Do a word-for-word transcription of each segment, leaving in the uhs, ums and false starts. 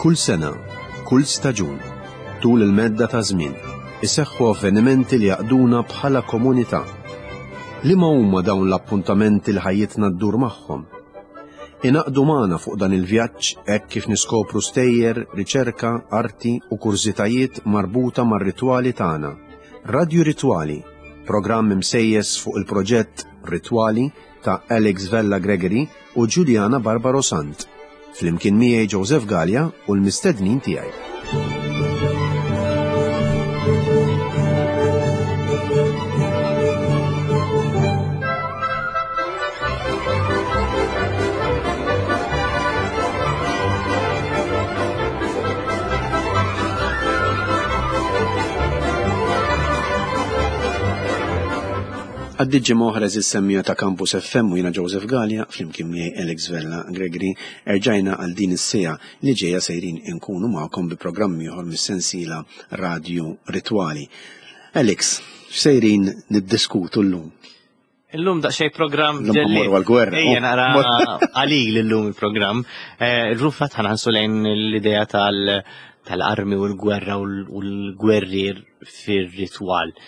Kull sena, kull staġun, tul il-medda ta' żmien, iseħħu avvenimenti li jaqduna bħala komunità. Liema huma dawn l-appuntamenti li ħajjitna ddur magħhom? Inaqdu magħna fuq dan il-vjaġġ hekk kif niskopru stejjer, riċerka, arti u kurzitajiet marbuta mar-ritwali tagħna. Radio Ritwali, programm imsejjes fuq il-proġett Ritwali ta' Alex Vella Gregory u Giuliana Barbaro Sant. Flimkien miegħi Joseph Gallia u l-mistednin tiegħi. Għaddiġi moħrez il-semmija ta' Campus F M u jina Joseph Gallia, flimkien miegħi Alex Vella Gregory, erġajna għal din is-sija li ġejja sejrin inkunu magħkom bi programmi ieħor mis-sensiela Radio Ritwali. Alex, x'sejrin niddiskutu llum? Illum daqsxejn programm ġelli. Għall-gwerra. Ejja nara għalil illum il-programm. Rufat ħanħansu lejn l-idea tal- tal-armi u l-gwerra u l-gwerrier fir-ritwal.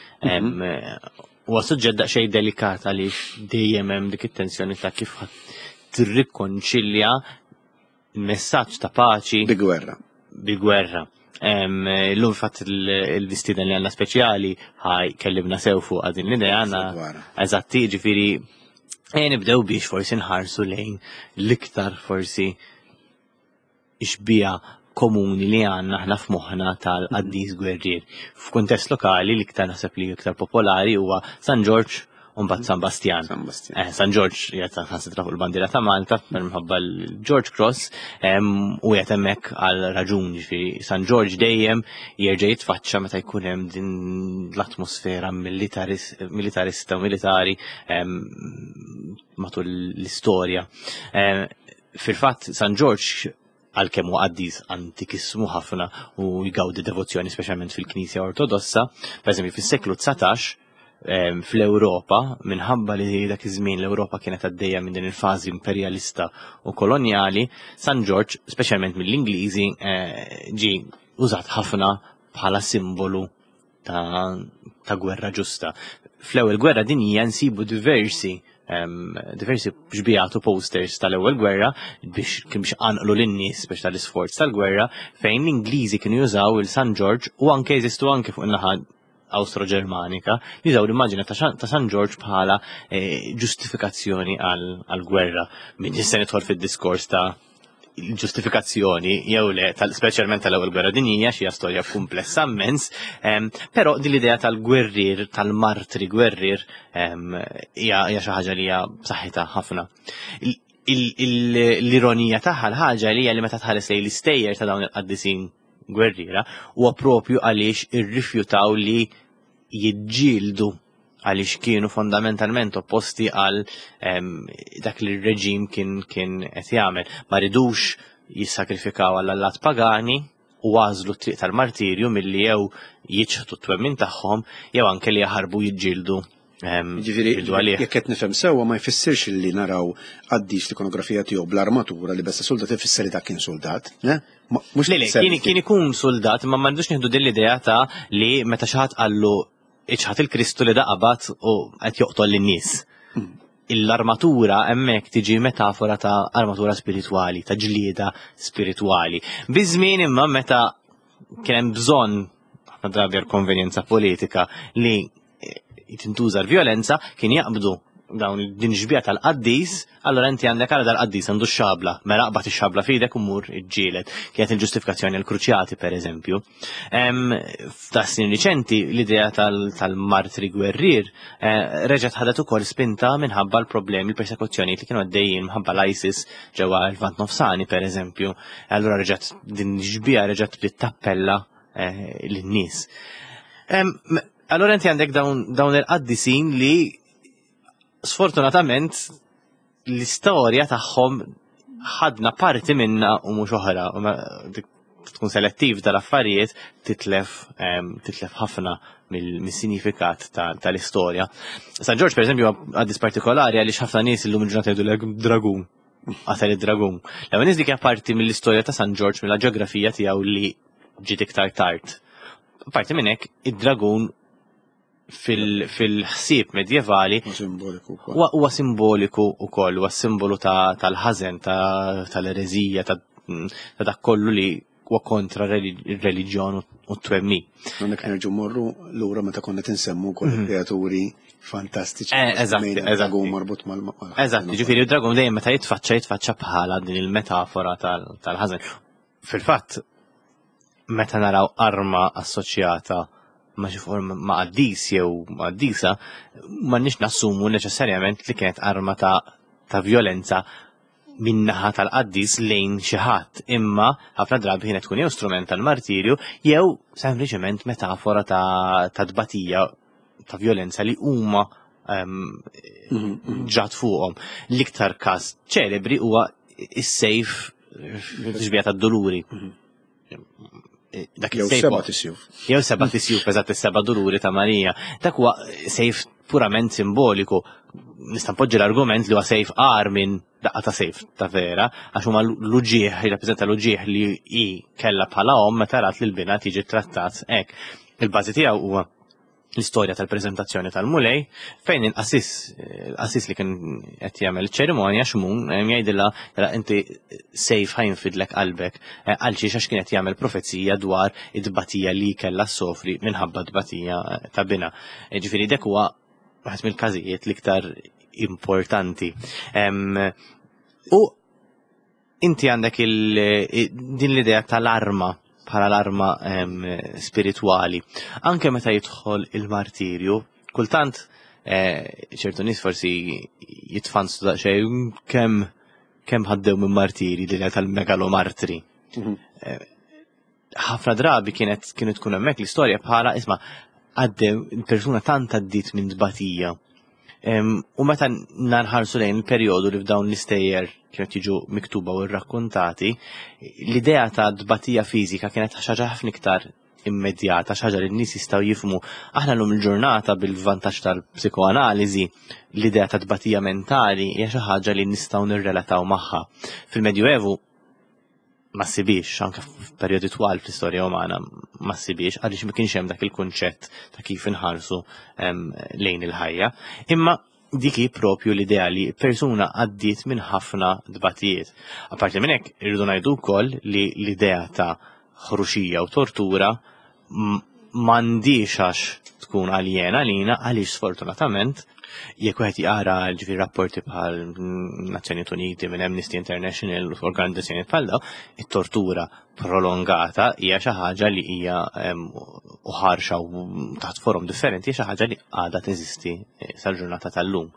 Huwa suġġett daqsxejn delikat għaliex dejjem hemm dik it-tensjoni ta' kif tirrikkonċilja l-messaġġ ta' paċi bi-gwerra. Bi-gwerra. Illum fatt il-vistida li għandna speċjali ħaj kellimna sew fuq din l-idea għandna eżatti, ġifieri nibdew biex forsi nħarsu lejn l-iktar forsi ixbija komuni li għanna ħna f'moħħna tal-qaddis gwerrier. F'kuntest lokali l-iktar naħseb li iktar popolari huwa San George u mbagħad San Bastian. Eh, San George qiegħed ħansitra fuq il-bandiera ta' Malta minħabba l-George Cross u qiegħed hemmhekk għal raġuni ġifieri San George dejjem jerġa' jitfaċċa meta jkun hemm din l-atmosfera militarista u militari matul l-istorja. Fil-fatt San George għalkemm huwa qaddis antikissimu ħafna u jgawdi devozzjoni speċjalment fil-Knisja Ortodossa, pereżempju fis-seklu tsatax fl-Ewropa, minħabba li dak iż-żmien l-Ewropa kienet għaddejja minn din il-fażi imperjalista u kolonjali, San George, speċjalment mill-Ingliżi, ġi użat ħafna bħala simbolu ta' gwerra ġusta. Fl-ewwel gwerra dinjija nsibu diversi Um, diversi ġbijatu posters tal-ewwel gwerra biex kien biex anqlu lin-nies biex tal-isforz tal-gwerra fejn l-Ingliżi kienu jużaw il-San George u anke jeżistu anke fuq in-naħa Awstro-Ġermanika jużaw l-immaġina ta' San George bħala ġustifikazzjoni għall-gwerra. Min jista' nidħol fid-diskors ta' il-ġustifikazzjoni jew le speċjalment tal-ewwel gwerra dinjija xi storja komplessa immens, però din l-idea tal-gwerrier, tal-martri gwerrier hija xi ħaġa li hija b'saħħitha ħafna. L-ironija tagħha l-ħaġa li hija li meta tħares lejn l-istejjer ta' dawn il-qaddisin gwerriera huwa proprju għaliex irrifjutaw li jiġġieldu għaliex kienu fondamentalment opposti għal dak li r-reġim kien qed jagħmel. Ma ridux jissakrifikaw għall allat pagani u għażlu t-triq tal-martirju milli jew jiċħtu t-twemmin tagħhom jew anke li jaħarbu jiġġieldu. Ġifieri jekk qed nifhem sewwa ma jfissirx li naraw qaddis l-ikonografija tiegħu bl-armatura li besta soldat ifisser li dak kien soldat. Mhux kien ikun soldat, ma m'għandux nieħdu din l-idea ta' li meta xi ħadd qallu iċħat il-Kristu li daqabat u qed joqtol lin-nies. L-armatura hemmhekk tiġi metafora ta' armatura spiritwali, ta' ġlieda spiritwali. Biż-żmien imma meta kien hemm bżonn ħafna drabi konvenjenza politika li tintuża l-vjolenza kien jaqbdu dawn din ġbija tal-qaddis, allora inti għandek għal dal-qaddis għandu x-xabla, mela qbad ix-xabla f'idek u mmur iġġieled. Kienet il-ġustifikazzjoni l-kruċjati pereżempju. F'ta' snin riċenti l-idea tal-martri gwerrier reġgħet ħadet ukoll spinta minħabba l-problemi l-persekuzzjoni li kienu għaddejjin minħabba l-ISIS ġewwa l-Vant Nofsani pereżempju. Allura reġgħet din ġbija reġgħet bdiet tappella lin-nies. Allura inti għandek dawn il-qaddisin li sfortunatament l-istorja tagħhom ħadna parti minna u mhux oħra. Tkun selettiv tal-affarijiet titlef titlef ħafna mill-sinifikat tal-istorja. San George pereżempju għaddis partikolari għaliex ħafna nies illum il-ġurnata jgħidulek dragun. qatel id-dragun. L-ewwel dik hija parti mill-istorja ta' San George mill-ġeografija tiegħu li ġiet iktar tard. Parti minn hekk id-dragun fil-ħsieb medjevali huwa simboliku wkoll, huwa simbolu tal-ħażen, tal-erezija, ta' dak kollu li huwa kontra r-reliġjon u t-twemmi. Għandek nerġgħu morru lura meta konna tinsemmu wkoll kreaturi fantastiċi. Eżatt, eżatt. marbut mal Eżatt, ġifieri d-dragun dejjem meta jitfaċċa jitfaċċa bħala din il-metafora tal-ħażen. Fil-fatt, meta naraw arma assoċjata ma' xi forma ma' qaddis jew ma' qaddisa, m'għandniex nassumu neċessarjament li kienet arma ta' vjolenza min-naħa tal-qaddis lejn xi ħadd, imma ħafna drabi kienet tkun jew strument tal-martirju jew sempliċement metafora ta' tbatija ta' vjolenza li huma ġat fuqhom. L-iktar każ ċelebri huwa is-sejf fil-ġbija tad-Duluri. Jew seba' tisjuf. Jew seba' tisjuf, eżatt is-seba' Duluri ta' Marija. Dak huwa sejf purament simboliku. Nista' npoġġi l-argument li huwa sejf qar minn daqqa ta' sejf ta' vera, għax huma l-uġieħ, jirrappreżenta l-uġieħ li hi kellha bħala omm meta rat li l-bina tiġi trattat hekk. Il-bażi tiegħu huwa l-istorja tal-preżentazzjoni tal-mulej fejn il-qassis li kien qed jagħmel iċ-ċerimonja xmun jgħidilha inti sejf ħajnfidlek qalbek għal xi għax kien qed jagħmel profezija dwar id-tbatija li kellha ssofri minħabba tbatija ta' bina. Ġifieri dak huwa waħed mill-każijiet l-iktar importanti. U inti għandek din l-idea tal-arma bħala l-arma spiritwali. Anke meta jidħol il-martirju, kultant ċertu nies forsi jitfansu daqsxejn kemm kemm ħaddew minn martiri li tal-megalomartri. Ħafna drabi kienet kienu tkun hemmhekk l-istorja bħala isma' għaddew persuna tant għaddiet minn tbatija. U meta narħarsu lejn il-perjodu li f'dawn l-istejjer kienet jiġu miktuba u rrakkontati, l-idea ta' tbatija fiżika kienet ħaġa ħafna iktar immedjata, ħaġa li n-nies jistgħu jifhmu. Aħna llum il-ġurnata bil-vantaġġ tal-psikoanaliżi, l-idea ta' tbatija mentali hija xi ħaġa li nistgħu nirrelataw magħha. Fil-Medjuevu ma ssibix, anke f'perjodi twal fl-istorja umana ma ssibix, għaliex ma kienx hemm dak il-kunċett ta' kif inħarsu lejn il-ħajja. Imma dik hi propju l-idea li persuna għaddiet minn ħafna tbatijiet. Apparti minn hekk irridu ngħidu wkoll li l-idea ta' ħruxija u tortura m'għandix għax tkun aljena lina għaliex sfortunatament jekk wieħed jaqra ġifieri rapporti bħal Nazzjonijiet Uniti minn Amnesty International u organizzazzjonijiet bħal dawn, it-tortura prolongata hija xi ħaġa li hija u ħarxa u taħt forum differenti hija xi ħaġa li għadha teżisti sal-ġurnata tal-lum.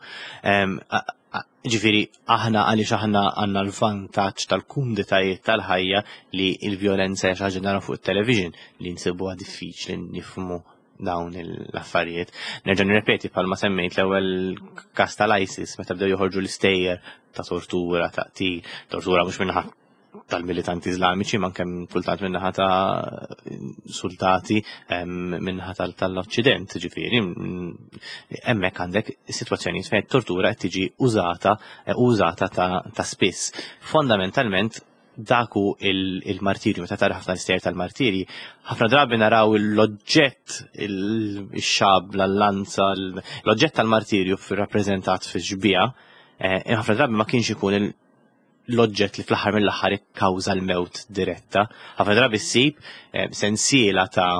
Ġifieri aħna għaliex aħna għandna l-vantaġġ tal-kumditajiet tal-ħajja li l-vjolenza hija xi ħaġa nara fuq it-television li nsibuha diffiċli nifhmu dawn l-affarijiet. Nerġa' nirrepeti bħalma semmejt l-ewwel każ tal-ISIS meta bdew joħorġu l-istejjer ta' tortura, ta' qtil, tortura mhux minnaħa tal-militanti Iżlamiċi ma kemm kultant minnaħa ta' soldati minnaħa tal-Occident, ġifieri. Hemmhekk għandek sitwazzjonijiet fejn tortura qed tiġi użata użata ta' spiss. Fondamentalment daku il-martirju, meta tara ħafna l-istejjer tal-martirji, ħafna drabi naraw l-oġġett, il-xab, l-allanza, l-oġġett tal-martirju rappreżentat fi-ġbija, ħafna drabi ma kienx ikun l-oġġett li fl-aħħar mill-aħħar ikkawża l-mewt diretta. Ħafna drabi ssib sensiela ta'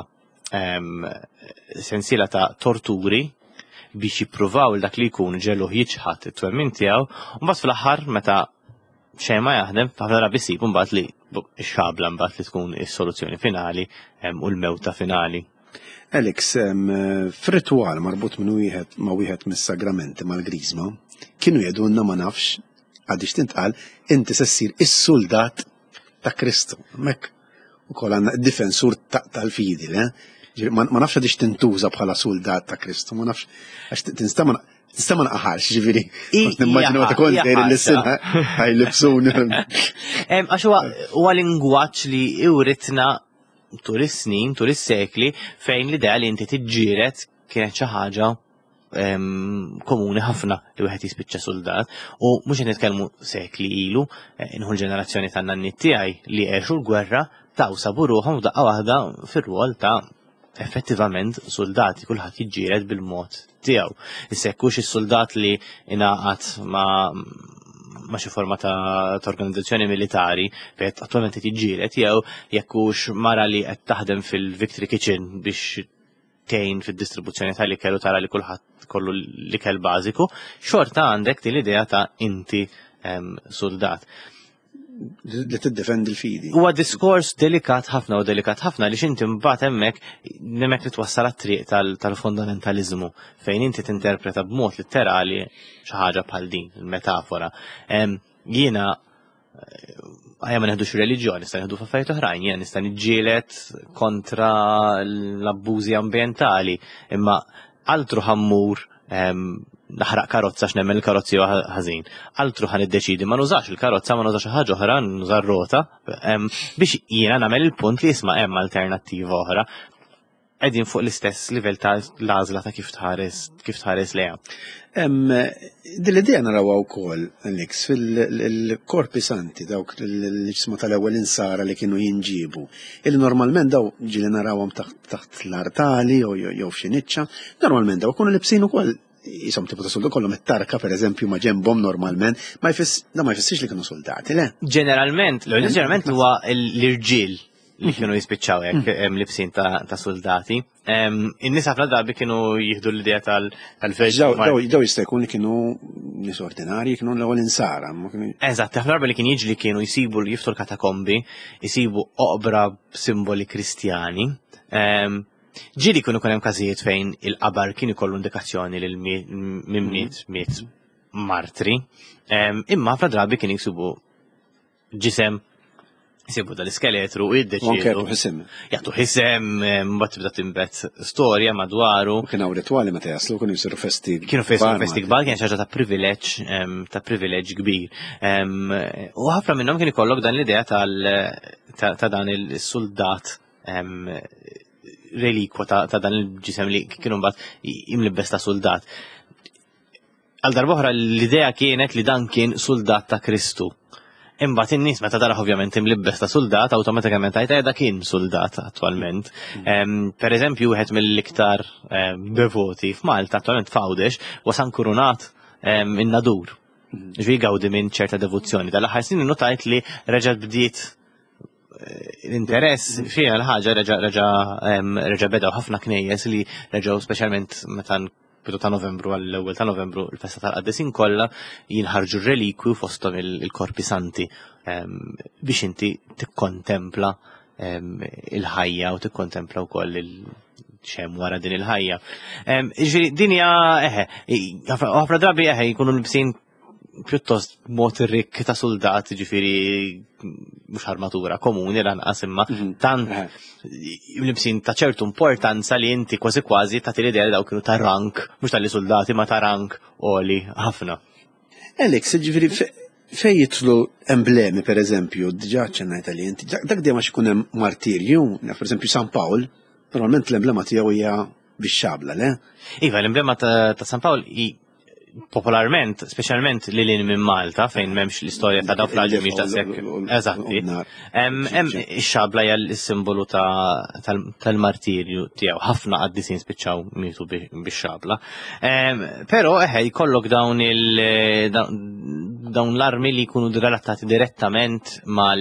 sensiela ta' torturi biex jippruvaw dak li jkun ġelluh jiġħad it-twemmin tiegħu, u mbagħad fl-aħħar meta xejn ma jaħdem, ħafna drabi ssib mbagħad li x-xabla mbagħad li tkun is-soluzzjoni finali u l-mewta finali. Alex, f'ritwal marbut minn wieħed ma' wieħed mis-sagramenti mal-Grisma, kienu jgħidulna ma nafx għadix tintqal inti se ssir is-soldat ta' Kristu. Mek ukoll għandna d-difensur tal-fidi, ma nafx għadix tintuża bħala soldat ta' Kristu, ma nafx għax tinstama Tista' ma naqaħarx, ġifieri. Nimmaġinu meta kont dejri l-sena ħajlibsuni. Għax huwa lingwaġġ li iwritna tul is-snin, tul is-sekli fejn l-idea li inti tiġġieled kienet xi ħaġa komuni ħafna li wieħed jispiċċa soldat u mhux qed nitkellmu sekli ilu, inħu l-ġenerazzjoni tan-nannit tiegħi li għexu l-gwerra taw sabu ruħhom daqqa waħda fir-rwol ta' effettivament soldati, kulħadd jiġġieled bil-mod tiegħu. Issa jekkux is-soldat li ingħaqad ma' ma' xi forma ta' organizzazzjoni militari fejn attwalment qed jiġġieled jew jekkux mara li qed taħdem fil-Victory Kitchen biex tgħin fid-distribuzzjoni tal-ikel u tara li kulħadd kollu l-ikel bażiku, xorta għandek din l-idea ta' inti soldat. Li tiddefendi l-fidi. Huwa diskors delikat ħafna u delikat ħafna li x'inti mbagħad hemmhekk hemmhekk li twassal għat-triq tal-fundamentaliżmu fejn inti tinterpreta b'mod litterali xi ħaġa bħal din, il-metafora. Jiena ħajja ma neħdux reliġjoni, nista' neħdu f'affarijiet oħrajn, jiena nista' niġġieled kontra l-abbużi ambjentali, imma altru ħammur naħraq karozza x'nemmen il-karozzi ħażin. Altru ħan iddeċidi ma nużax il-karozza, ma nużax ħaġa oħra, nuża r-rota biex jiena nagħmel il-punt li jisma' hemm alternattiva oħra. Qegħdin fuq l-istess livell ta' l-għażla ta' kif tħares kif tħares lejha. Din l-idea narawha wkoll Alex fil-korpi santi dawk l-ġisma tal-ewwel insara li kienu jinġiebu. Illi normalment daw ġieli narawhom taħt l-artali jew f'xi niċċa, normalment daw ikunu libsin ukoll jisom tipu ta' soldu kollhom it-tarka pereżempju ma' ġembhom normalment, ma jfiss da ma jfissirx li kienu soldati, le? Ġeneralment, ġeneralment huwa l-irġiel li kienu jispiċċaw hekk libsin ta' soldati. In-nies ħafna drabi kienu jieħdu l-idea tal-veġ. Daw jista' jkun li kienu nies ordinarji, kienu l-ewwel insara. Eżatt, ħafna drabi li kien jiġri kienu jsibu jiftu l-katakombi, jsibu oqbra simboli kristjani. Ġili kunu kunem każijiet fejn il-qabar kien ikollu indikazzjoni lil minn miet miet martri, imma ħafna drabi kien jisibu ġisem, jisibu dal-iskeletru u jiddeċidu. Jagħtu ħisem, mbagħad tibda timbet storja madwaru. Kien hawn ritwali meta jaslu kienu jsiru festi. Kienu festi kbar, kien xi ħaġa ta' privileġġ ta' privileġġ kbir. U ħafna minnhom kien ikollok dan l-idea ta' dan il-soldat relikwa ta' dan il-ġisem li kienu mbagħad imlibbes ta' soldat. Għal darbohra l-idea kienet li dan kien soldat ta' Kristu. Imbagħad in-nies meta taraħ ovvjament imlibbes ta' soldat, awtomatikament għajta da kien soldat attwalment. Pereżempju wieħed mill-iktar devoti f'Malta attwalment f'Għawdex wasan kurunat in-nadur. Ġifieri gawdi minn ċerta devozzjoni. Tal-aħħar snin notajt li reġgħet bdiet l-interess fija l-ħagġa reġa bedaw ħafna knejjes li reġaw speċjalment meta bidu ta' Novembru għall-ewwel ta' Novembru il-festa tal-Qaddesin kollha jinħarġu r-relikwi fosthom il-korpi santi biex inti tikkontempla il-ħajja u tikkontempla wkoll il-xem wara din il-ħajja. Ġifieri din hija eħe, ħafna drabi eħe jkunu libsin pjuttost mod rik ta' soldat, ġifiri mhux armatura komuni lanqas imma tant libsin ta' ċertu importanza li inti kważi kważi tagħti l-idea li daw kienu ta' rank, mhux tal-li soldati ma ta' rank oli ħafna. Alex, ġifiri fejn jitlu emblemi pereżempju, diġà ċennajt li inti, dak dejjem għax ikun hemm martirju, pereżempju San Pawl, normalment l-emblema tiegħu hija bix-xabla, le? Iva, l-emblema ta' San Pawl popolarment, specialment li lin minn Malta, fejn memx l-istorja ta' daw fl-ġi miex ta' sekk. Eżatti. Hemm ix-xabla hija l-simbolu tal-martirju tiegħu. Ħafna qaddisin spiċċaw mietu bix-xabla. Però eħe jkollok dawn il dawn l-armi li jkunu relatati direttament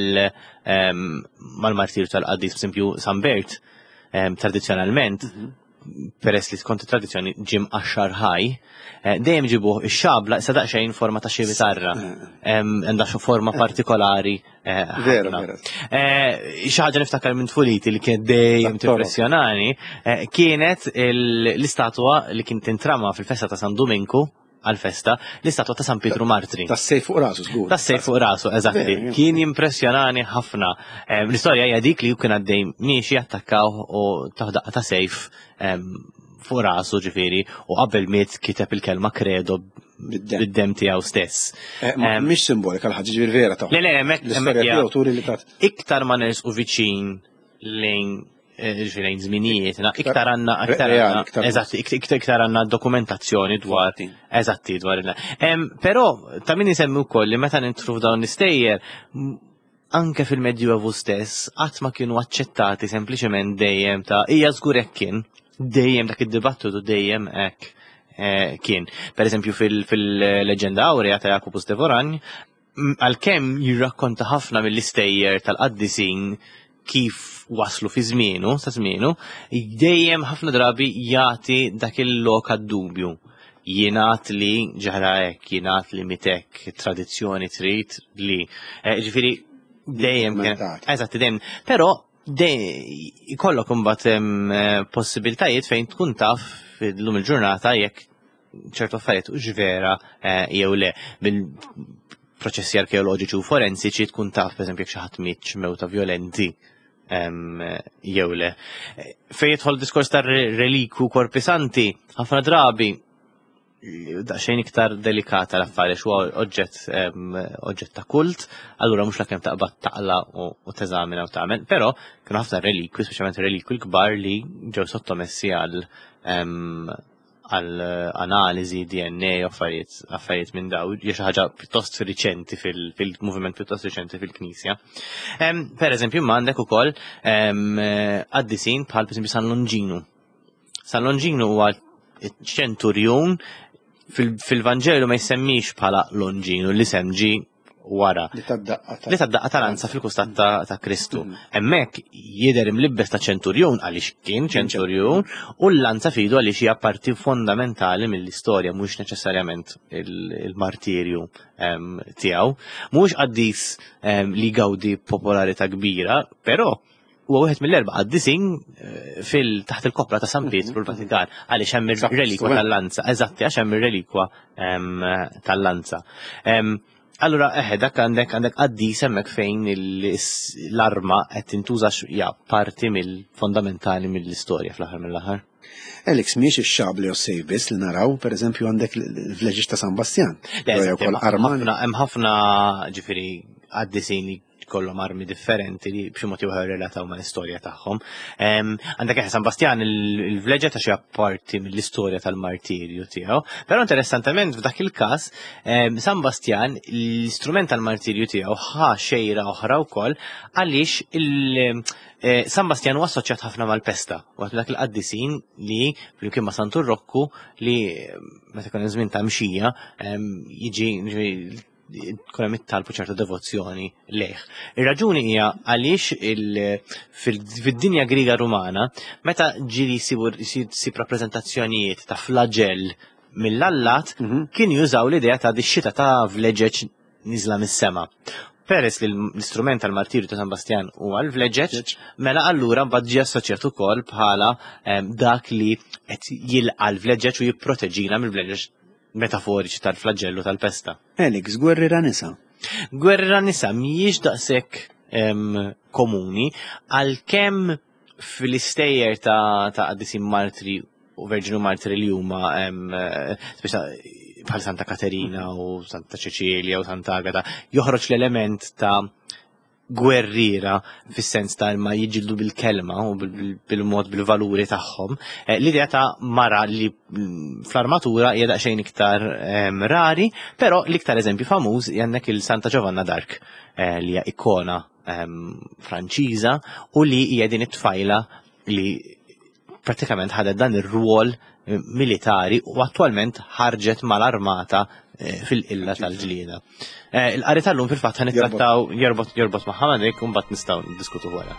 mal-martirju tal-qaddis, per San Bert, tradizzjonalment, peress li skont tradizzjoni ġim għaxar ħaj, dejjem ġibuh ix-xabla issa daqsxejn forma ta' xi bitarra. Għandha xi forma partikolari. Veru, veru. Xi ħaġa niftakar minn tfuliti li kienet dejjem timpressjonani kienet l-istatwa li kien tintrama fil-festa ta' San Dominku għal-festa l-istatwa ta' San Pietru Martri. Tas sejf fuq rasu, żgur. Tas sejf fuq rasu, eżatti. Kien jimpressjonani ħafna. L-istorja hija dik li kien għaddej miexi attakkaw u taħdaq ta' sejf fuq rasu ġifieri u qabel miet kiteb il-kelma credo bid-dem tiegħu stess. Mhix simbolika l-ħaġa ġifieri vera ta' Le le, hemmhekk iktar ma nersqu viċin lejn ġifiri zminijiet, iktar għanna, iktar reali, għanna, iktar eżatti, iktar iktar għanna dokumentazzjoni dwar, Fatti. eżatti dwar il Pero, ta' min jisemmi u koll li meta nintru f'dawn l-istejjer, anke fil-Medjuevu stess, qatt ma kienu aċċettati sempliċement dejjem ta' hija żgur hekk kien, dejjem dak id-dibattitu dejjem hekk kien. Per eżempju fil-Leġenda Awrea ta' Jakubus de Voran, għalkemm jirrakkonta ħafna mill-istejjer tal-qaddisin kif waslu fi żmienu, sa żmienu, dejjem ħafna drabi jagħti dak il-lok għad-dubju. Jingħad li ġara hekk, jingħad li mitek, tradizzjoni trid li. Ġifieri dejjem kien. Eżatt, dejjem. Però jkollok imbagħad possibiltajiet fejn tkun taf fil-lum il-ġurnata jekk ċertu affarijiet hux vera jew le. Bil-proċessi arkeoloġiċi u forensiċi tkun taf pereżempju jekk xi ħadd miet mewta violenti jew le. Fejn jidħol diskors tar-relikwu korpi santi, ħafna drabi daqsxejn iktar delikata l-affarijiet huwa oġġett oġġett ta' kult, allura mhux kemm taqbad taqla u teżamina u tagħmel, però kienu ħafna relikwi, speċjalment relikwi l-kbar li ġew sottomessi għal għal analiżi D N A u affarijiet minn daw, hija xi ħaġa pjuttost riċenti fil-moviment pjuttost riċenti fil-Knisja. Per eżempju m'għandek ukoll qaddisin bħal pereżempju San Longinu. San Longinu huwa ċenturjon fil-Vanġelu ma jsemmix bħala Longinu li semġi wara. Li taddaqqa tal-anza fil-kustat ta' Kristu. Hemmhekk jidher imlibbes ta' ċenturjon għaliex kien ċenturjon u l-lanza fidu għaliex hija parti fondamentali mill-istorja mhux neċessarjament il-martirju tiegħu. Mhux qaddis li gawdi popolarità kbira, però huwa wieħed mill-erba' qaddisin fil-taħt il-kopra ta' San Pietru l-Vatikan għaliex hemm ir-relikwa tal-lanza, eżatti għax hemm ir-relikwa tal-lanza. Allura eħe dak għandek għandek qaddis hemmhekk fejn l-arma qed tintuża hija parti mill-fondamentali mill-istorja fl-aħħar mill-aħħar. Elix miex ix-xabli u sejbis li naraw, pereżempju għandek l-vleġiġ ta' San Bastian. Hemm ħafna ġifieri qaddisin li kollhom armi differenti li b'xi mod ieħor relataw mal-istorja tagħhom. Għandek eħe San Bastian il-vleġġa ta' xi parti mill-istorja tal-martirju tiegħu, però interessantement f'dak il-każ San Bastian l-istrument tal-martirju tiegħu ħa xejra oħra wkoll għaliex San Bastian huwa assoċjat ħafna mal-pesta, waqt dak il-qaddisin li flimkien ma' Santu Rokku li meta kien żmien ta' mxija jiġi kuna mittalbu ċertu devozzjoni lejh. Ir-raġuni hija għaliex fid-dinja Griega Rumana meta ġieli jsib rappreżentazzjonijiet ta' flagell mill-allat kien jużaw l-idea ta' dix-xita ta' vleġeġ niżla mis-sema. Peress li l-istrument tal-martirju ta' San Bastian huwa l-vleġeġ, mela allura mbagħad ġie assoċjat ukoll bħala dak li qed jilqa' l-vleġeġ u jipproteġina mill-vleġeġ metaforiċi tal-flagellu tal-pesta. Elix, gwerrira nisa. Gwerrira nisa mhijiex daqshekk komuni għalkemm fil-istejjer ta' qaddisin martri u verġinu martri li huma bħal Santa Katerina u Santa Cecilia u Santa Agata joħroġ l-element ta' gwerrira fis-sens ta' ma jiġildu bil-kelma u bil-mod bil-valuri tagħhom. L-idea ta' mara li fl-armatura hija daqsxejn iktar rari, però l-iktar eżempju famuż għandek il-Santa Giovanna d'Arc li hija ikona Franċiża u li hija din it-tfajla li pratikament ħadet dan ir-rwol militari u attwalment ħarġet mal-armata fil-qilla tal-ġlieda. Il-qari tal-lum fil-fatt ħanittrattaw jorbot jorbot ma' ħamadek u mbagħad nistgħu niddiskutu wara.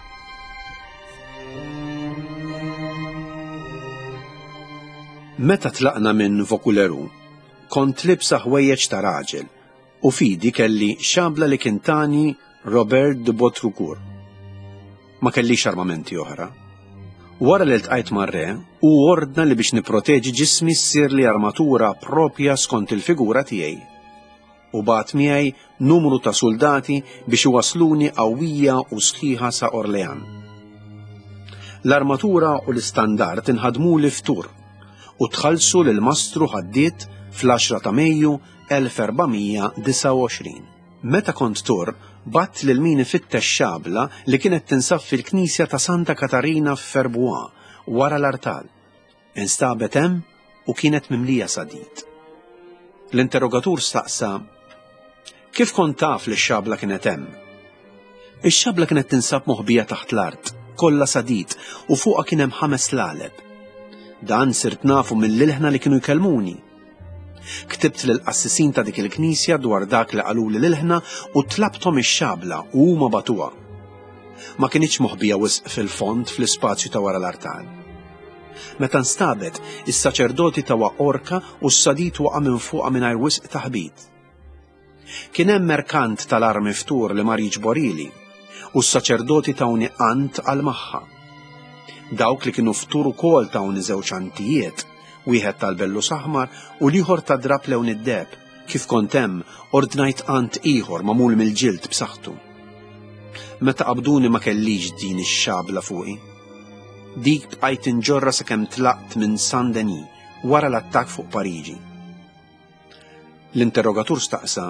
Meta tlaqna minn Vokuleru, kont libsa ħwejjeġ ta' raġel u fidi kelli xabla li kien tani Robert de Baudricourt. Ma kellix armamenti oħra. Wara li ltqajt mar-re u ordna li biex nipproteġi ġismi ssir li armatura propja skont il-figura tiegħi. U bagħat miegħi numru ta' soldati biex iwasluni qawwija u sħiħa sa' Orlean. L-armatura u l-istandard inħadmu li ftur u tħallsu lil mastru ħaddiet fl-għaxra ta' Mejju elf u erba'mija disa' u għoxrin. Meta kont tur, batt lil min ifittex xabla li kienet tinsab fil-Knisja ta' Santa Katarina f'Ferbuà wara l-artal. Instabet hemm u kienet mimlija sadid. L-interrogatur staqsa: kif kont taf li x-xabla kienet hemm? Ix-xabla kienet tinsab moħbija taħt l-art, kollha sadid, u fuqha kien hemm ħames laleb. Dan sirt nafu mill-ilħna li kienu jkellmuni. Ktibt lill-qassisin ta' dik il-Knisja dwar dak li qaluli l-ilħna u tlabthom ix-xabla u huma batuha. Ma kienx moħbija wisq fil-fond fl-ispazju ta' wara l-artal. Meta nstabet, is-saċerdoti tawa orka u s-sadid waqa' minn fuqha mingħajr wisq taħbit. Kien hemm merkant tal-armi ftur li mar jiġborili u s-saċerdoti tawni qant għal magħha. Dawk li kienu ftur ukoll tawni żewġ antijiet, wieħed tal-bellu saħmar u l-ieħor ta' drab lewn id-deb, kif kont hemm ordnajt qant ieħor magħmul mill-ġild b'saħħtu. Meta qabduni ma kellix din ix-xabla fuqi. Dik bqajt inġorra sakemm tlaqt minn Saint-Denis wara l-attakk fuq Pariġi. L-interrogatur staqsa: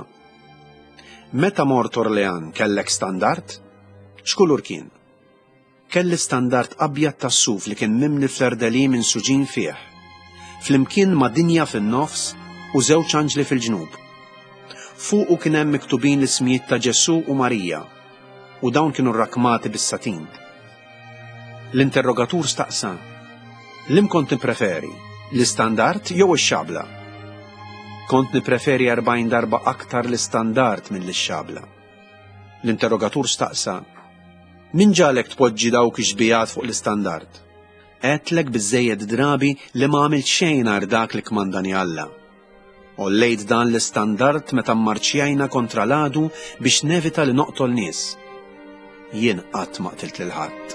meta mort Orlean kellek standard? X'kulur kien? Kelli standard abjad tas-suf li kien mimli flerdeli minn suġin fih, flimkien ma' dinja fin-nofs u żewġ anġli fil-ġnub. Fuqu kien hemm miktubin l-ismijiet ta' Ġesu u Marija, u dawn kienu rrakmati bis-satin. L-interrogatur staqsa: lim kont nippreferi, l-istandard jew ix-xabla? Kont nippreferi erbgħin darba aktar l-istandard minn l-xabla. L-interrogatur staqsa: min ġalek tpoġġi dawk ix-xbijat fuq l-istandard? Għedlek biżżejjed drabi li ma għamilt xejn għar dak li kmandani Alla. Ollejt dan l-istandard meta mmarċjajna kontra l-għadu biex nevita li noqtol nies. Jien qatt ma qtilt lil ħadd.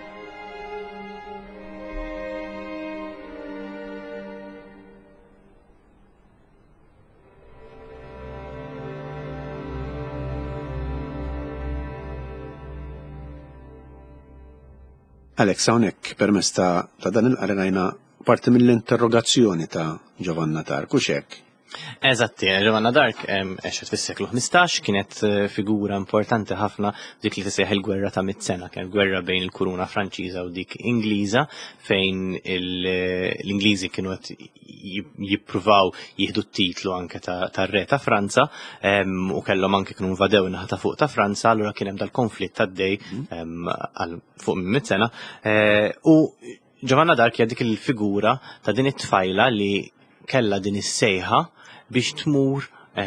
Alex, hawnhekk permezz ta' ta' dan il-qarinajna parti mill-interrogazzjoni ta' Giovanna d'Arc, u x'hekk. Eżatti, Giovanna d'Arc għexet fis-seklu ħmistax, kienet figura importanti ħafna dik li tisseħ il-gwerra ta' mit-sena, kien gwerra bejn il-kuruna Franċiża u dik Ingliża, fejn l-Ingliżi kienu qed jippruvaw jieħdu t-titlu anke tar-re ta' Franza, u kellhom anke kienu nvadew in-naħa ta' fuq ta' Franza, allura kien hemm dal-konflitt għaddej fuq minn mit-sena. U Giovanna d'Arc hija dik il-figura ta' din it-tfajla li kellha din is-sejħa biex tmur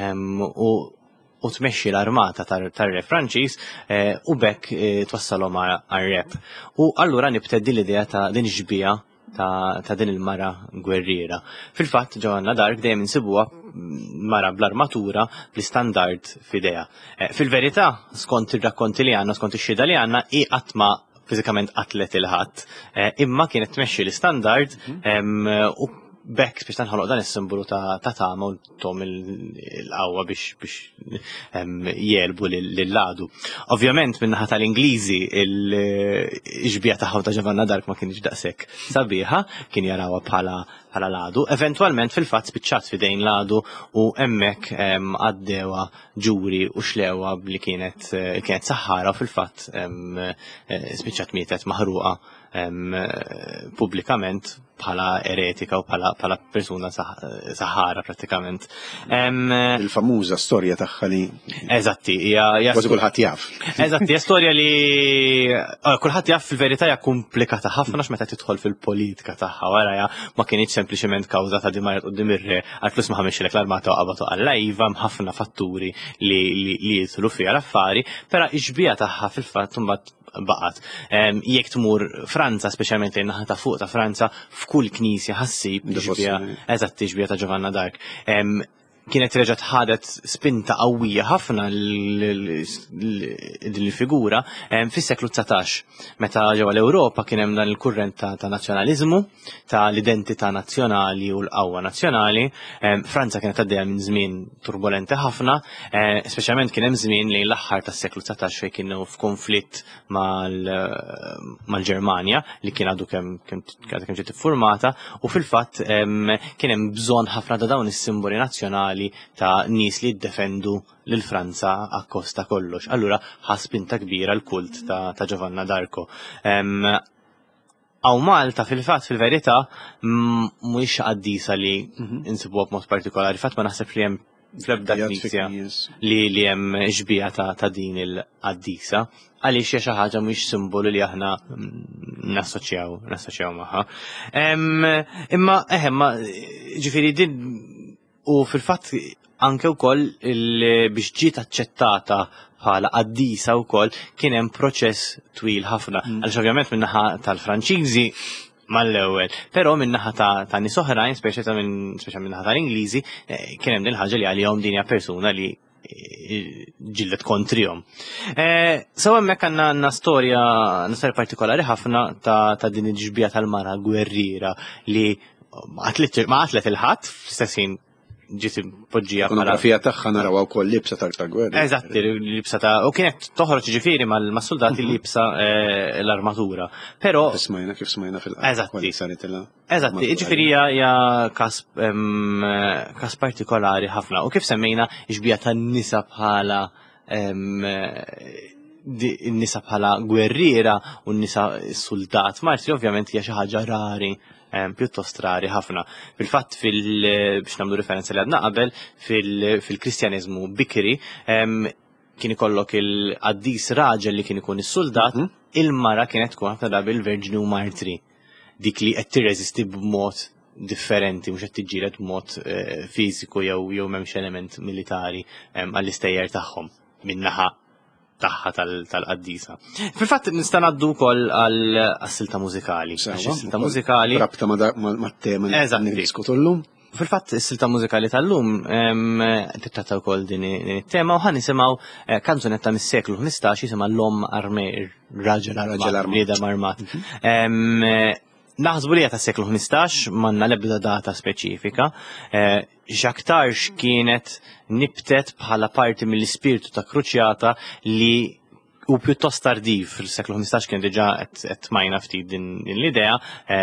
u tmexxi l-armata tar-re Franċiż u bekk twassalhom għar-rep. U allura nibteddi l-idea ta' din ix-xbija ta' din il-mara gwerriera. Fil-fatt Giovanna d'Arc dejjem insibuha mara bl-armatura bl-istandard f'idejha. Fil-verità, skont ir-rakkonti li għandna, skont ix-xhieda li għandna, hi qatt ma fiżikament qatlet il-ħadd, imma kienet tmexxi l-istandard u bekk biex tanħoloq dan is-simbolu ta' tama u tom il-qawwa biex jelbu lill-għadu. Ovvjament min-naħa tal-Ingliżi il-ġbija tagħha ta' Giovanna d'Arc ma kienx daqshekk sabiħa, kien jarawha bħala bħala l-għadu. Eventwalment fil-fatt spiċċat fidejn l-għadu u hemmhekk għaddewa ġuri u xlewa li kienet kienet saħħara u fil-fatt spiċċat mietet maħruqa pubblikament bħala eretika u bħala persuna saħħara pratikament. Il-famuża storja tagħha li. Eżatti, hija kważi kulħadd jaf. Eżatti, hija storja li kulħadd jaf fil-verità hija komplikata ħafna x'meta tidħol fil-politika tagħha wara ma kienx sempliċement kawża ta' din marret quddiem ir-re għal flus ma ħamilx l-armata u qabatu għall iva ħafna fatturi li jidħlu fiha l-affari, però ix-xbija tagħha fil-fatt imbagħad baqat. Jekk tmur Franza, speċjalment lejn naħa ta' fuq ta' Franza, f'kull knisja ħassib eżatt ixbija ta' Giovanna d'Arc. Kienet reġgħet ħadet spinta qawwija ħafna din il-figura fis-seklu tsatax, meta ġewwa l-Ewropa kien hemm dan il-kurrent ta' nazzjonaliżmu, ta' l-identità nazzjonali u l-qawwa nazzjonali. Franza kienet għaddejja minn żmien turbolenti ħafna, speċjalment kien hemm żmien lejn l-aħħar tas-seklu tsatax fejn kienu f'konflitt mal-Ġermanja li kien għadu kemm ġiet iffurmata, u fil-fatt kien hemm bżonn ħafna ta' dawn is-simboli nazzjonali ideali ta' nies li jiddefendu lil Franza akkosta kollox. Allura ħaspinta kbira l-kult ta', ta Giovanna d'Arco. Um, Aw Malta fil-fatt fil-verità mhuwiex qaddisa li insibuha b'mod partikolari, fatt ma naħseb li hemm fl-ebda knisja li li hemm ġbija ta', ta' din il-qaddisa għaliex hija xi ħaġa mhix simbolu li aħna nassoċjaw nassoċjaw magħha. Imma eħe ma ġifieri din u fil-fatt anke wkoll biex ġiet aċċettata bħala qaddisa wkoll kien hemm proċess twil ħafna. Għaliex ovvjament min-naħa tal-Franċiżi mal-ewwel, però min-naħa ta', ta nies oħrajn, speċi ta' minn speċi min-naħa tal-Ingliżi, kien hemm din ħaġa li għalihom din hija persuna li ġildet kontrihom. So hemmhekk għandna għandna storja storja partikolari ħafna ta', ta' din il-ġbija tal-mara gwerriera li ma qatlet il-ħadd fl-istess ġiet poġġija bħala fija tagħha naraw wkoll libsa ta' gwerra. Eżatti, libsa ta' u kienet toħroġ ġifieri mas-soldati libsa l-armatura. Però kif smajna kif smajna fil-qasam saret ilha. Eżatti, ġifieri hija każ każ partikolari ħafna u kif semmejna ġbija tan-nisa bħala n-nisa bħala gwerriera u n-nisa soldat martri ovvjament hija xi ħaġa rari. Pjuttost rari ħafna. Fil-fatt biex nagħmlu referenza li għadna qabel fil-Kristjaneżmu bikri kien ikollok il-qaddis raġel li kien ikun is-soldat, il-mara kienet tkun ħafna drabi l-verġni u martri. Dik li qed tirreżisti b'mod differenti, mhux qed tiġġieled b'mod fiżiku jew jew m'hemmx element militari għall-istejjer tagħhom min-naħa taħħa tal-qaddisa. Fil-fatt nista' ngħaddu wkoll għas-silta mużikali. Is-silta mużikali rabta mat-tema li niskutu llum. Fil-fatt is-silta mużikali tal-lum titratta wkoll din it-tema u ħan nisimgħu kanzunetta mis-seklu ħmistax jisimha l-Om Armé, raġel armat, bniedem armat. Naħsbu li ta' seklu ħmistax manna l-ebda data speċifika, x'aktarx kienet nibtet bħala parti mill-ispirtu ta' kruċjata li u pjuttost tardiv fil-seklu ħmistax kien diġà qed tmajna ftit din l-idea,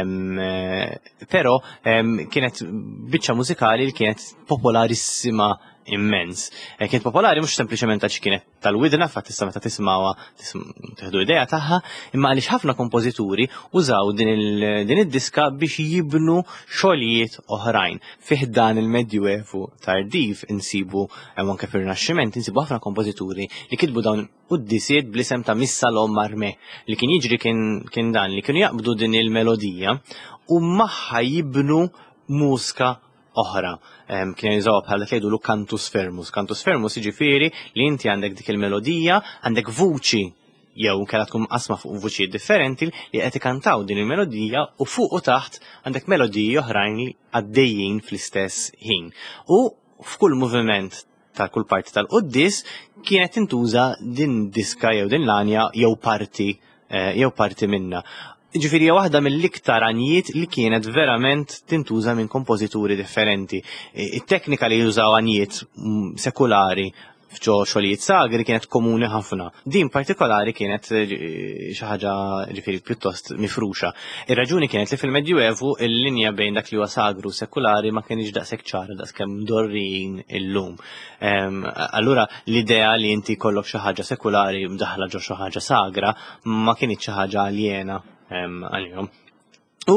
però kienet biċċa mużikali li kienet popolarissima immens. Kienet popolari mhux sempliċement għax kienet tal-widna fatt tista' meta tismawha tieħdu idea tagħha, imma għaliex ħafna kompożituri użaw din id-diska biex jibnu xogħlijiet oħrajn. Fih dan il-Medjuevu tardiv insibu anke fir-Rinaxximent insibu ħafna kompożituri li kitbu dawn qudiesiet bl-isem ta' Missa l-Om Armé li kien jiġri kien dan li kienu jaqbdu din il-melodija u magħha jibnu mużika oħra. Kien jiżgħu bħala tgħidulu cantus firmus. Cantus firmus jiġifieri li inti għandek dik il-melodija, għandek vuċi jew kellha tkun qasma fuq vuċijiet differenti li qed ikantaw din il-melodija u fuq u taħt għandek melodiji oħrajn li għaddejjin fl-istess ħin. U f'kull moviment ta' kull parti tal-qudies kienet intuża din diska jew din l-anja jew parti jew parti minna. Ġifieri waħda mill-iktar għanijiet li kienet verament tintuża minn kompożituri differenti. It-teknika li jużaw għanijiet sekulari f'ġo xogħlijiet sagri kienet komuni ħafna. Din partikolari kienet xi ħaġa ġifieri pjuttost mifruxa. Ir-raġuni kienet li fil-Medjuevu il-linja bejn dak li huwa sagru u sekulari ma kienx daqshekk ċara daqskemm dorrin illum. Allura l-idea li inti jkollok xi ħaġa sekulari mdaħla ġo xi ħaġa sagra ma kienx xi ħaġa aljena għalihom. U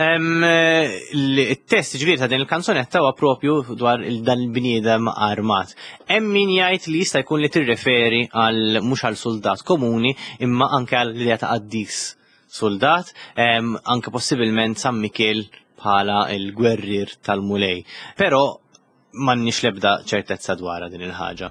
il-test ġbir ta' din il-kanzonetta huwa propju dwar dan il-bniedem armat. Hemm min jgħid li jista' jkun li tirreferi għal mhux għal soldat komuni imma anke għal idea ta' qaddis soldat, anke possibilment San Mikel bħala il-gwerrier tal-mulej. Però m'għandniex l-ebda ċertezza dwarha din il-ħaġa.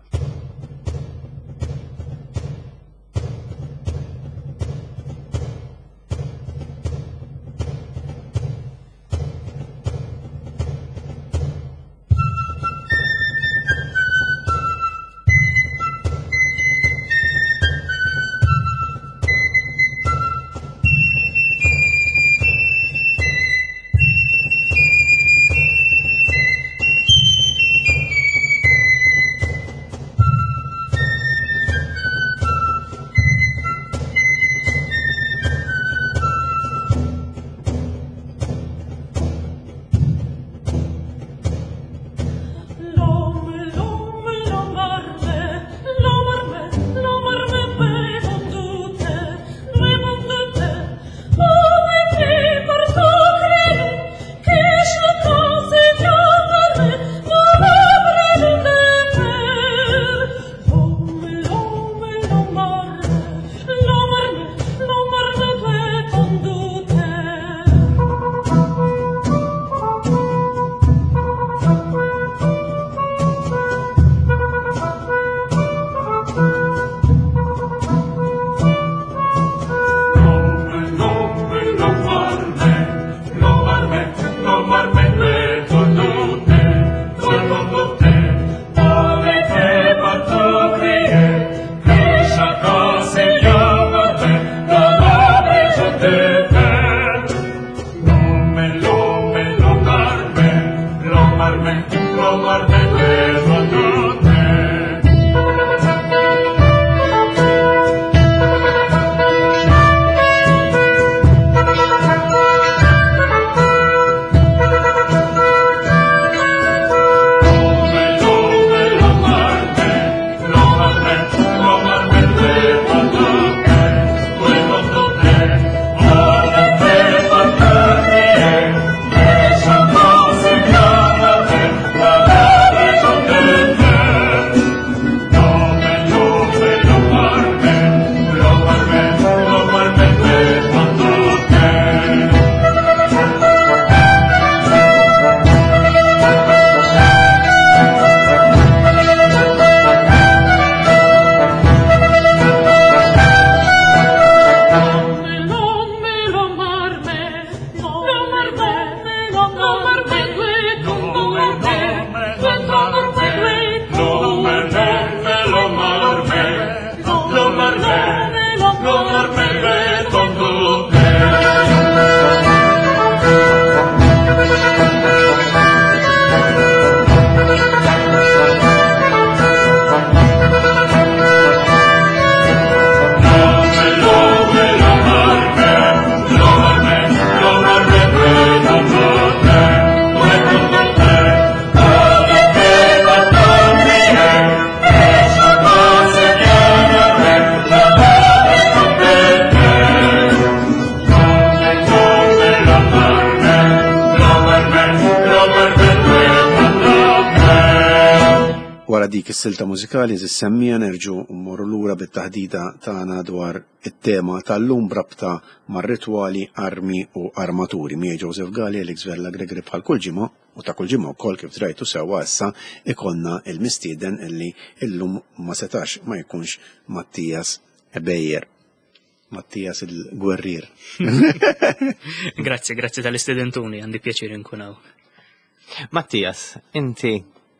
dik is-silta mużikali semmija nerġu mmorru lura bit-taħdida tagħna dwar it-tema tal-lum brabta mar-ritwali, armi u armaturi. Mija Joseph Gali, Alex Vella Gregory bħal kull ġimgħa u ta' kull ġimgħa wkoll kif trajtu sewwa issa ikonna il-mistieden illi illum ma setax ma jkunx Mattias Bejjer. Mattias il-Gwerrier. Grazzi, grazzi tal-istudentuni, għandi pjaċir inkun hawn. Mattias, inti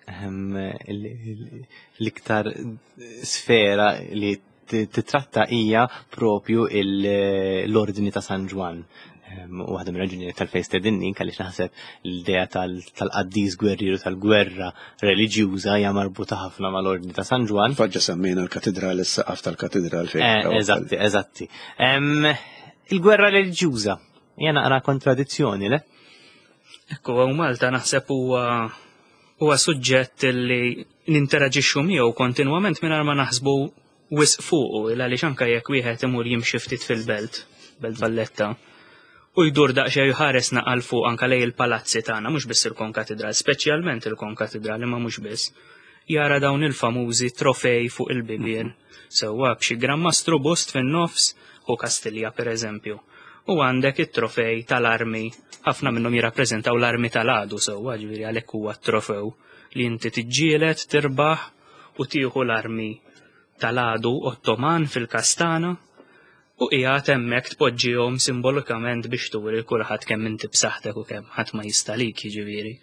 l-iktar sfera li titratta hija propju l-ordini ta' San Ġwan. U waħda minn raġuni tal-fejn stedinni għaliex naħseb l-idea tal-qaddis gwerrieru tal-gwerra reliġjuża hija marbuta ħafna mal-ordni ta' San Ġwan. Faġġa semmejna l-katedral, is-saqaf tal-katedral fejn. Eżatti, eżatti. Il-gwerra reliġjuża hija naqra kontradizzjoni, le? Ekku, għaw Malta naħseb huwa huwa suġġett li ninteraġixxu miegħu kontinwament mingħajr ma naħsbu wisq fuqu il għaliex anke jekk wieħed imur jimxi ftit fil-belt, Belt Valletta, u jdur daqsxejn jħares naqal fuq anke lejn il-palazzi tagħna, mhux biss il-konkatedral, speċjalment il-konkatedral imma mhux biss. Jara dawn il-famużi trofej fuq il-bibien, sewwa b'xi grammastru bust fin-nofs u Kastilja pereżempju. U għandek it-trofej tal-armi, ħafna minnhom jirrappreżentaw l-armi tal-għadu sewwa ġifieri għalhekk huwa t-trofew li inti tiġġieled tirbaħ u tieħu l-armi tal-għadu Ottoman fil-Kastana u qiegħed hemmhekk tpoġġihom simbolikament biex turi kulħadd kemm inti b'saħħtek u kemm ħadd ma jistalik jiġifieri.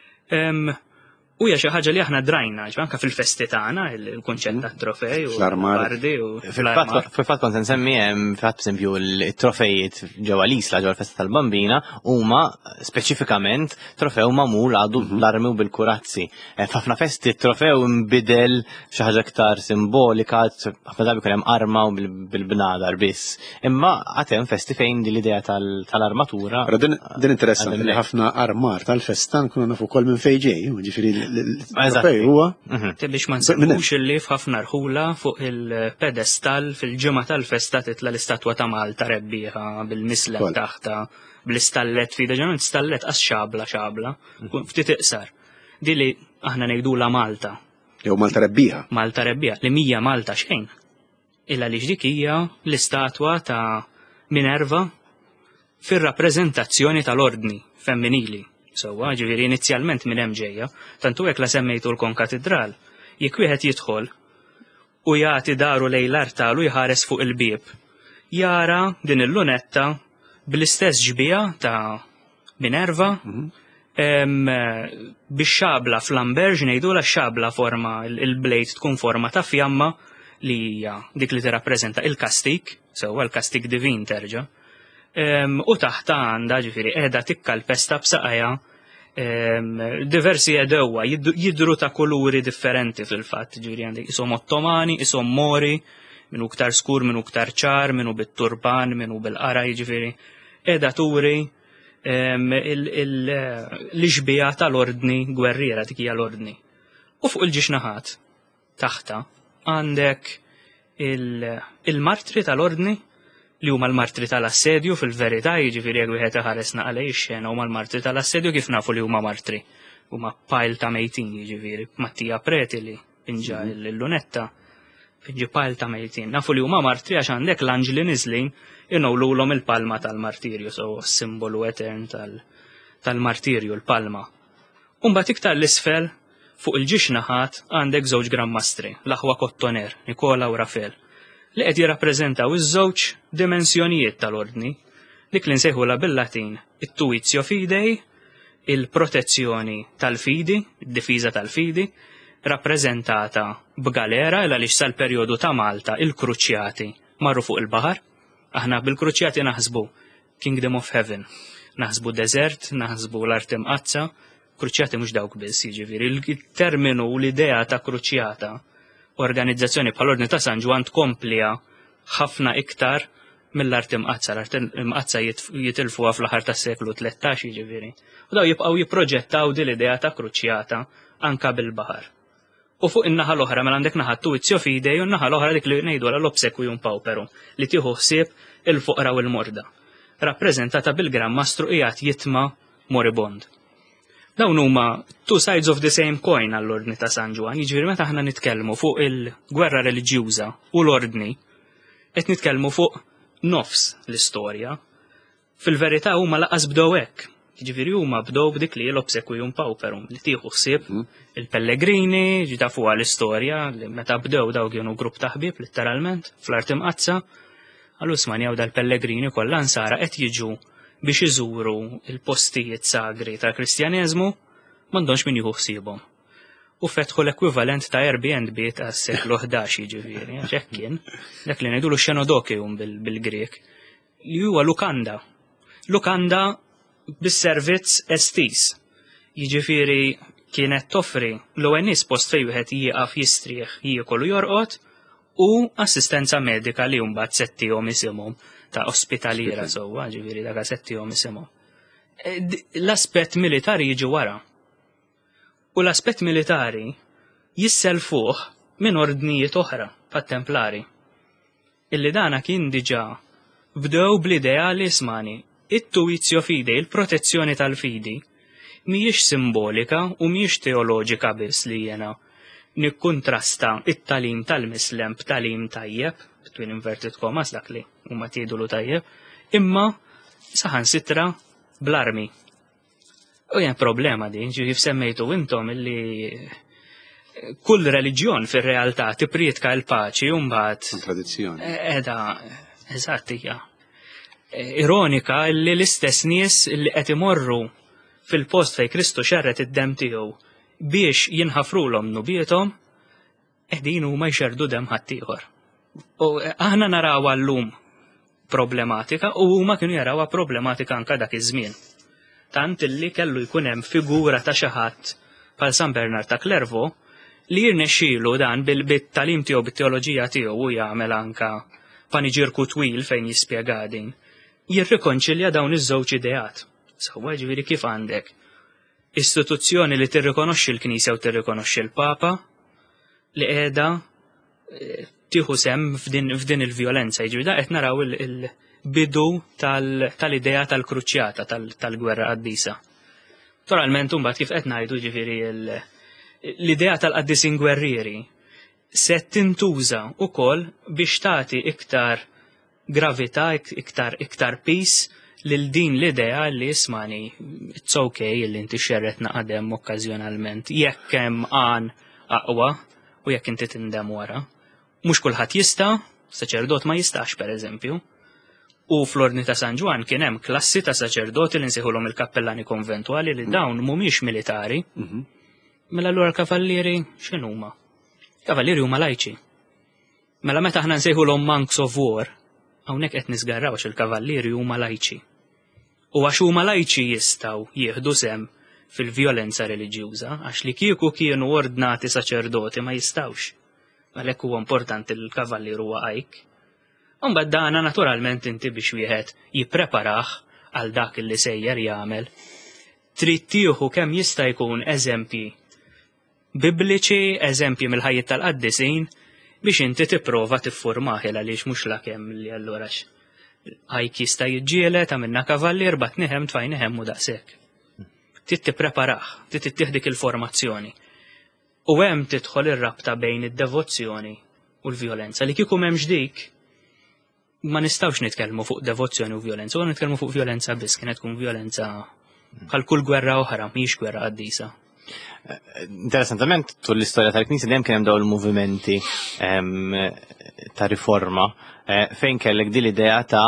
U hija xi ħaġa li aħna drajna, anke fil-festi tagħna il-kunċett tat-trofej u l-ardi u fil-fatt kont insemmi hemm fatt pereżempju l-trofejiet ġewwa l-isla ġewwa l-festa tal-Bambina huma speċifikament trofew magħmul għadu bl-armi u bil-kurazzi. F'ħafna festi t-trofew inbidel xi ħaġa aktar simbolika, ħafna drabi kien hemm arma u bil-bnadar biss. Imma għad hemm festi fejn din l-idea tal-armatura. Din interessanti li ħafna armar tal-festa nkunu nafu wkoll minn fejn ġej, ġifieri huwa. Biex ma nsemmux illi f'ħafna rħula fuq il-pedestal fil-ġimgħa tal-festa titla l-istatwa ta' Malta rebbieħa bil-mislem taħta bl-istallet fida ġeneralment stallet qas xabla xabla, ftit iqsar. Di li aħna ngħidula Malta. Jew Malta rebbieħa. Malta rebbieħa li mija Malta xejn. Illa li dik hija l-istatwa ta' Minerva fir-rappreżentazzjoni tal-ordni femminili. Sewwa ġifieri inizjalment minn hemm ġejja, tantu hekk la semmejtu l-konkatedral, jekk wieħed jidħol u jagħti daru lejn l-artal u jħares fuq il-bieb. Jara din il-lunetta bl-istess ġbija ta' Minerva bix-xabla flamberġ ngħidula x-xabla forma il-blejt tkun forma ta' fjamma li hija dik li tirrappreżenta il-kastik, sewwa l-kastik divin terġa'. U taħta għandha ġifieri qiegħda tikkalpesta b'saqajja diversi edewwa jidhru ta' kuluri differenti fil-fatt, ġifieri għandek ishom Ottomani, ishom Mori, minnu iktar skur, minnu iktar ċar, minnu bit-turban, minnu bil-qara, jiġifieri qiegħda turi l-ixbija tal-ordni gwerriera dik hija l-ordni. U fuq il-ġixnaħat taħta għandek il-martri tal-ordni li huma l-martri tal-assedju fil-verità jiġifieri jekk wieħed iħares naqra ix-xena huma l-martri tal-assedju kif nafu li huma martri. Huma pile ta' mejtin jiġifieri. Mattija Preti li pinġa l-lunetta pinġi pile ta' mejtin. Nafu li huma martri għax għandek l-anġli niżlin inowlulhom il-palma tal-martirju, so simbolu etern tal-martirju l-palma. U mbagħad iktar l-isfel fuq il-ġixnaħat għandek żewġ grammastri, l-aħwa Kottoner, Nikola u Rafel, li qed jirrappreżentaw iż-żewġ dimensjonijiet tal-ordni, dik li nsejħula bil-Latin it-tuizzio fidei, il-protezzjoni tal-fidi, id-difiża tal-fidi, rappreżentata b'galera il għaliex sal-perjodu ta' Malta il-kruċjati marru fuq il-baħar. Aħna bil-kruċjati naħsbu Kingdom of Heaven, naħsbu desert, naħsbu l-art imqazza, kruċjati mhux dawk biss, jiġifieri il-terminu u l-idea ta' kruċjata organizzazzjoni bħal-ordni ta' San Ġwan tkomplija ħafna iktar mill-art imqazza. L-art imqazza jitilfuha fl-aħħar tas-seklu tlettax jiġifieri. U daw jibqgħu jipproġettaw din l-idea ta' kruċjata anka bil-baħar. U fuq in-naħa l-oħra mela għandek naħa tuizzio fidei u n-naħa l-oħra dik li ngħidu l-obsequium pauperum li tieħu ħsieb il-fuqra u l-morda. Rappreżentata bil-grammastru qiegħed jitma' moribond. dawn huma two sides of the same coin għall-ordni ta' San Ġwan. Jiġifieri meta aħna nitkellmu fuq il-gwerra reliġjuża u l-ordni, qed nitkellmu fuq nofs l-istorja. Fil-verità huma laqas bdew hekk. Jiġifieri huma bdew b'dik li l-obsequium pauperum li tieħu ħsieb il-Pellegrini, ġi tafuha l-istorja li meta bdew daw kienu grupp ta' ħbieb letteralment fl-Art Imqazza. Għallu smanjaw dal-Pellegrini kollha nsara qed jiġu biex iżuru il-postijiet sagri tal-Kristjaneżmu m'għandhomx min jieħu ħsiebhom. U fetħu l-ekwivalent ta' Airbnb tas-seklu ħdax jiġifieri, għax hekk kien, dak li ngħidulu xenodokium bil-Grek, li huwa lukanda. Lukanda bis-servizz estiż. Jiġifieri kienet toffri l-ewwel nies post fejn wieħed jieqaf jistrieħ jiekol u jorqod u assistenza medika li mbagħad settihom isimhom ta' ospitaliera sewwa, ġifieri dak settihom isimhom. L-aspett militari jiġi wara. U l-aspett militari jisselfuh minn ordnijiet oħra pat-Templari. Illi dana kien diġà bdew bl-idea li ismani it-tuizzjo fidej, il-protezzjoni tal-fidi, mhijiex simbolika u mhijiex teoloġika biss li jiena nikkuntrasta it-talim tal-mislem b'talim tajjeb, between inverted commas dak li huma tgħidulu tajjeb, imma saħansitra bl-armi. U hemm problema din, ġifieri semmejtu intom illi kull reliġjon fir-realtà tippriedka l-paċi u mbagħad Tradizzjoni. Qiegħda eżatt hija ironika li l-istess nies li qed imorru fil-post fejn Kristu xerret id-demm tiegħu biex jinħafrulhom nubietom qegħdin huma jxerdu demm ħaddieħor. U aħna narawha llum problematika u huma kienu jarawha problematika anke dak iż-żmien. Tant illi kellu jkun hemm figura ta' xi ħadd bħal San Bernard ta' Clairvaux li jirnexxielu dan bil-talim tiegħu bit-teoloġija tiegħu u jagħmel anke paniġirku twil fejn jispjega din. Jirrikonċilja dawn iż-żewġ ideat. Sewwa ġifieri kif għandek istituzzjoni li tirrikonoxxi l-Knisja u tirrikonoxxi l-Papa li qiegħda tieħu sehem f'din il-vjolenza, jiġri da qed naraw il-bidu tal-idea tal-kruċjata tal-gwerra qaddisa. Naturalment imbagħad kif qed ngħidu jiġifieri l-idea tal-qaddisin gwerrieri se tintuża wkoll biex tagħti iktar gravità, iktar iktar peace lil din l-idea li ismani it's okay li inti xerret naqadem okkażjonalment jekk hemm għan aqwa u jekk inti tindem wara. Mhux kulħadd jista', saċerdot ma jistax pereżempju. U fl-Ordni ta' San Ġwan kien hemm klassi ta' saċerdoti li nsejħulhom il-kappellani konventwali li dawn mhumiex militari. Mela allura l-kavallieri x'inhuma? Kavallieri huma lajċi. Mela meta aħna nsejħulhom monks of war, hawnhekk qed nisgarraw għax il-kavallieri huma lajċi. U għax huma lajċi jistgħu jieħdu sem fil-vjolenza reliġjuża, għax li kieku kienu ordnati saċerdoti ma jistgħux. Għalhekk huwa importanti li l-kavallier huwa għajk. Imbagħad dana naturalment inti biex wieħed jippreparah għal dak li sejjer jagħmel. Trid tieħu kemm jista' jkun eżempji bibliċi, eżempji mill-ħajja tal-qaddisin biex inti tipprova tiffurmah għaliex mhux lakemm li allura għajk jista' jiġġieled għamilna kavallier bat neħem tfaj neħem u daqshekk. Trid tippreparah, trid tittieħ dik il-formazzjoni. U hemm tidħol ir-rabta bejn id-devozzjoni u l-vjolenza li kieku m'hemmx dik ma nistgħux nitkellmu fuq devozzjoni u vjolenza, u nitkellmu fuq vjolenza biss kienet tkun vjolenza bħal kull gwerra oħra, mhijiex gwerra qaddisa. Interessantament, tul l-istorja tal-Knisja dejjem kien hemm dawn il-movimenti ta' riforma fejn kellek din l-idea ta'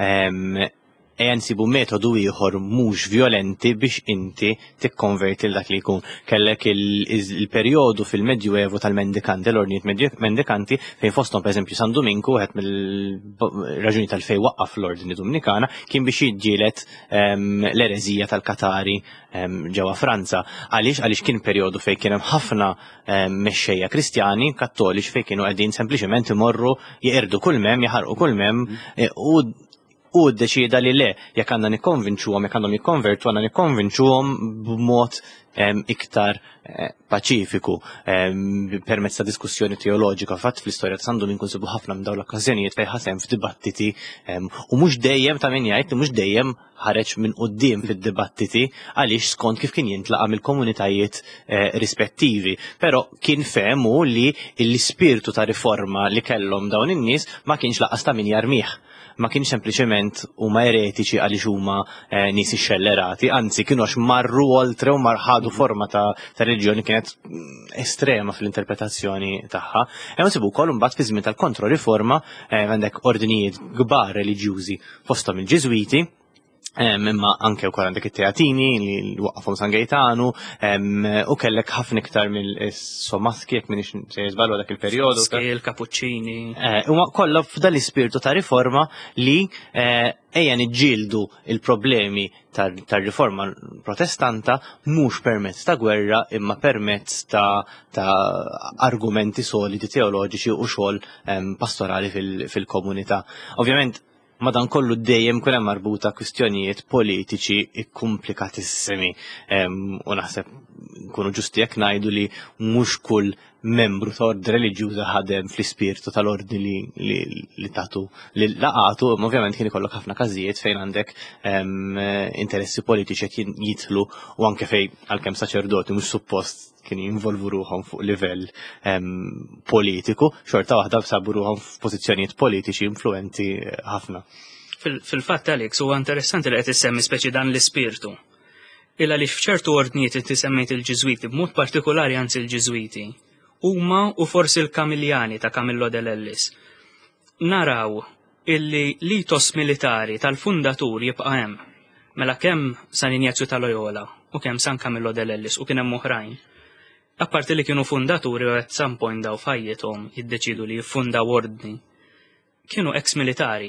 ejja nsibu metodu ieħor mhux violenti biex inti tikkonverti l dak li jkun. Kellek il-perjodu fil-Medjuevu tal-mendikanti, l-ordnijiet mendikanti, fejn fosthom pereżempju San Dominku, wieħed mill-raġuni tal-fejn waqqaf l-Ordni Dominikana kien biex jiġġieled l-ereżija tal-Katari ġewwa Franza. Għaliex għaliex kien perjodu fejn kien hemm ħafna mexxejja Kristjani Kattoliċi fejn kienu qegħdin sempliċement imorru jeqirdu kull mem, jaħarqu kull mem u u ddeċida li le, jekk għandna nikkonvinċuhom, jekk għandhom jikkonvertu, għandna nikkonvinċuhom b'mod em, iktar eh, paċifiku em, permezz ta' diskussjoni teoloġika. Fatt fl-istorja ta' San Domingo nsibu ħafna minn dawn l-okkażjonijiet fejn ħasem f'dibattiti em, u mhux dejjem ta' min jgħid li mhux dejjem ħareġ minn quddiem fid-dibattiti għaliex skont kif kien jintlaqa' mill-komunitajiet eh, rispettivi. Però kien fehmu li l-ispirtu ta' riforma li kellhom dawn in-nies ma kienx laqas ta' min jarmih. Ma kienx sempliċement huma eretiċi għaliex huma eh, nies ixxellerati, anzi kienu għax marru oltre u marħadu forma ta', ta reliġjoni kienet estrema fl-interpretazzjoni tagħha. Hemm insibu wkoll imbagħad fi żmien tal-kontroriforma eh, għandek ordinijiet kbar reliġjużi fosthom il-Ġiżwiti, imma anke wkoll għandek it-Teatini li waqafhom San Gaetanu u kellek ħafna iktar mill-Somaski jekk m'iniex se jiżballu dak il-perjodu. Skejl, Kapuċċini. Huma kollha f'dan l-ispirtu ta' riforma li ejja niġġieldu il-problemi tar-riforma protestanta mhux permezz ta' gwerra imma permezz ta', ta argumenti solidi teoloġiċi u xogħol pastorali fil-komunità. Ovvjament madankollu dejjem kun hemm marbuta kwistjonijiet politiċi komplikatissimi u naħseb nkunu ġusti jekk ngħidu li mhux kull membru ta' ordni reliġjuża ħadem fl-ispirtu tal-ordni li, li, li tagħtu li laqatu, imma ovvjament kien ikollok ħafna każijiet fejn għandek interessi politiċi qed jidħlu u anke fejn għalkemm saċerdoti mhux suppost kien jinvolvu ruħhom fuq livell politiku, xorta waħda sabu ruħhom f'pożizzjonijiet politiċi influenti ħafna. Fil-fatt Alex, huwa interessanti li qed issemmi speċi dan l-ispirtu. Illa li f'ċertu ordnijiet inti semmejt il-Ġiżwiti, b'mod partikolari anzi il-Ġiżwiti, huma u forsi l-Kamiljani ta' Camillo dell'Ellis. Naraw illi litos militari tal-fundatur jibqa' hemm, mela kemm San Ignazio ta' Loyola u kemm San Camillo dell'Ellis u kien hemm oħrajn. Apparti li kienu fundaturi u at some point daw fajjithom jiddeċidu li jiffundaw ordni, kienu ex-militari.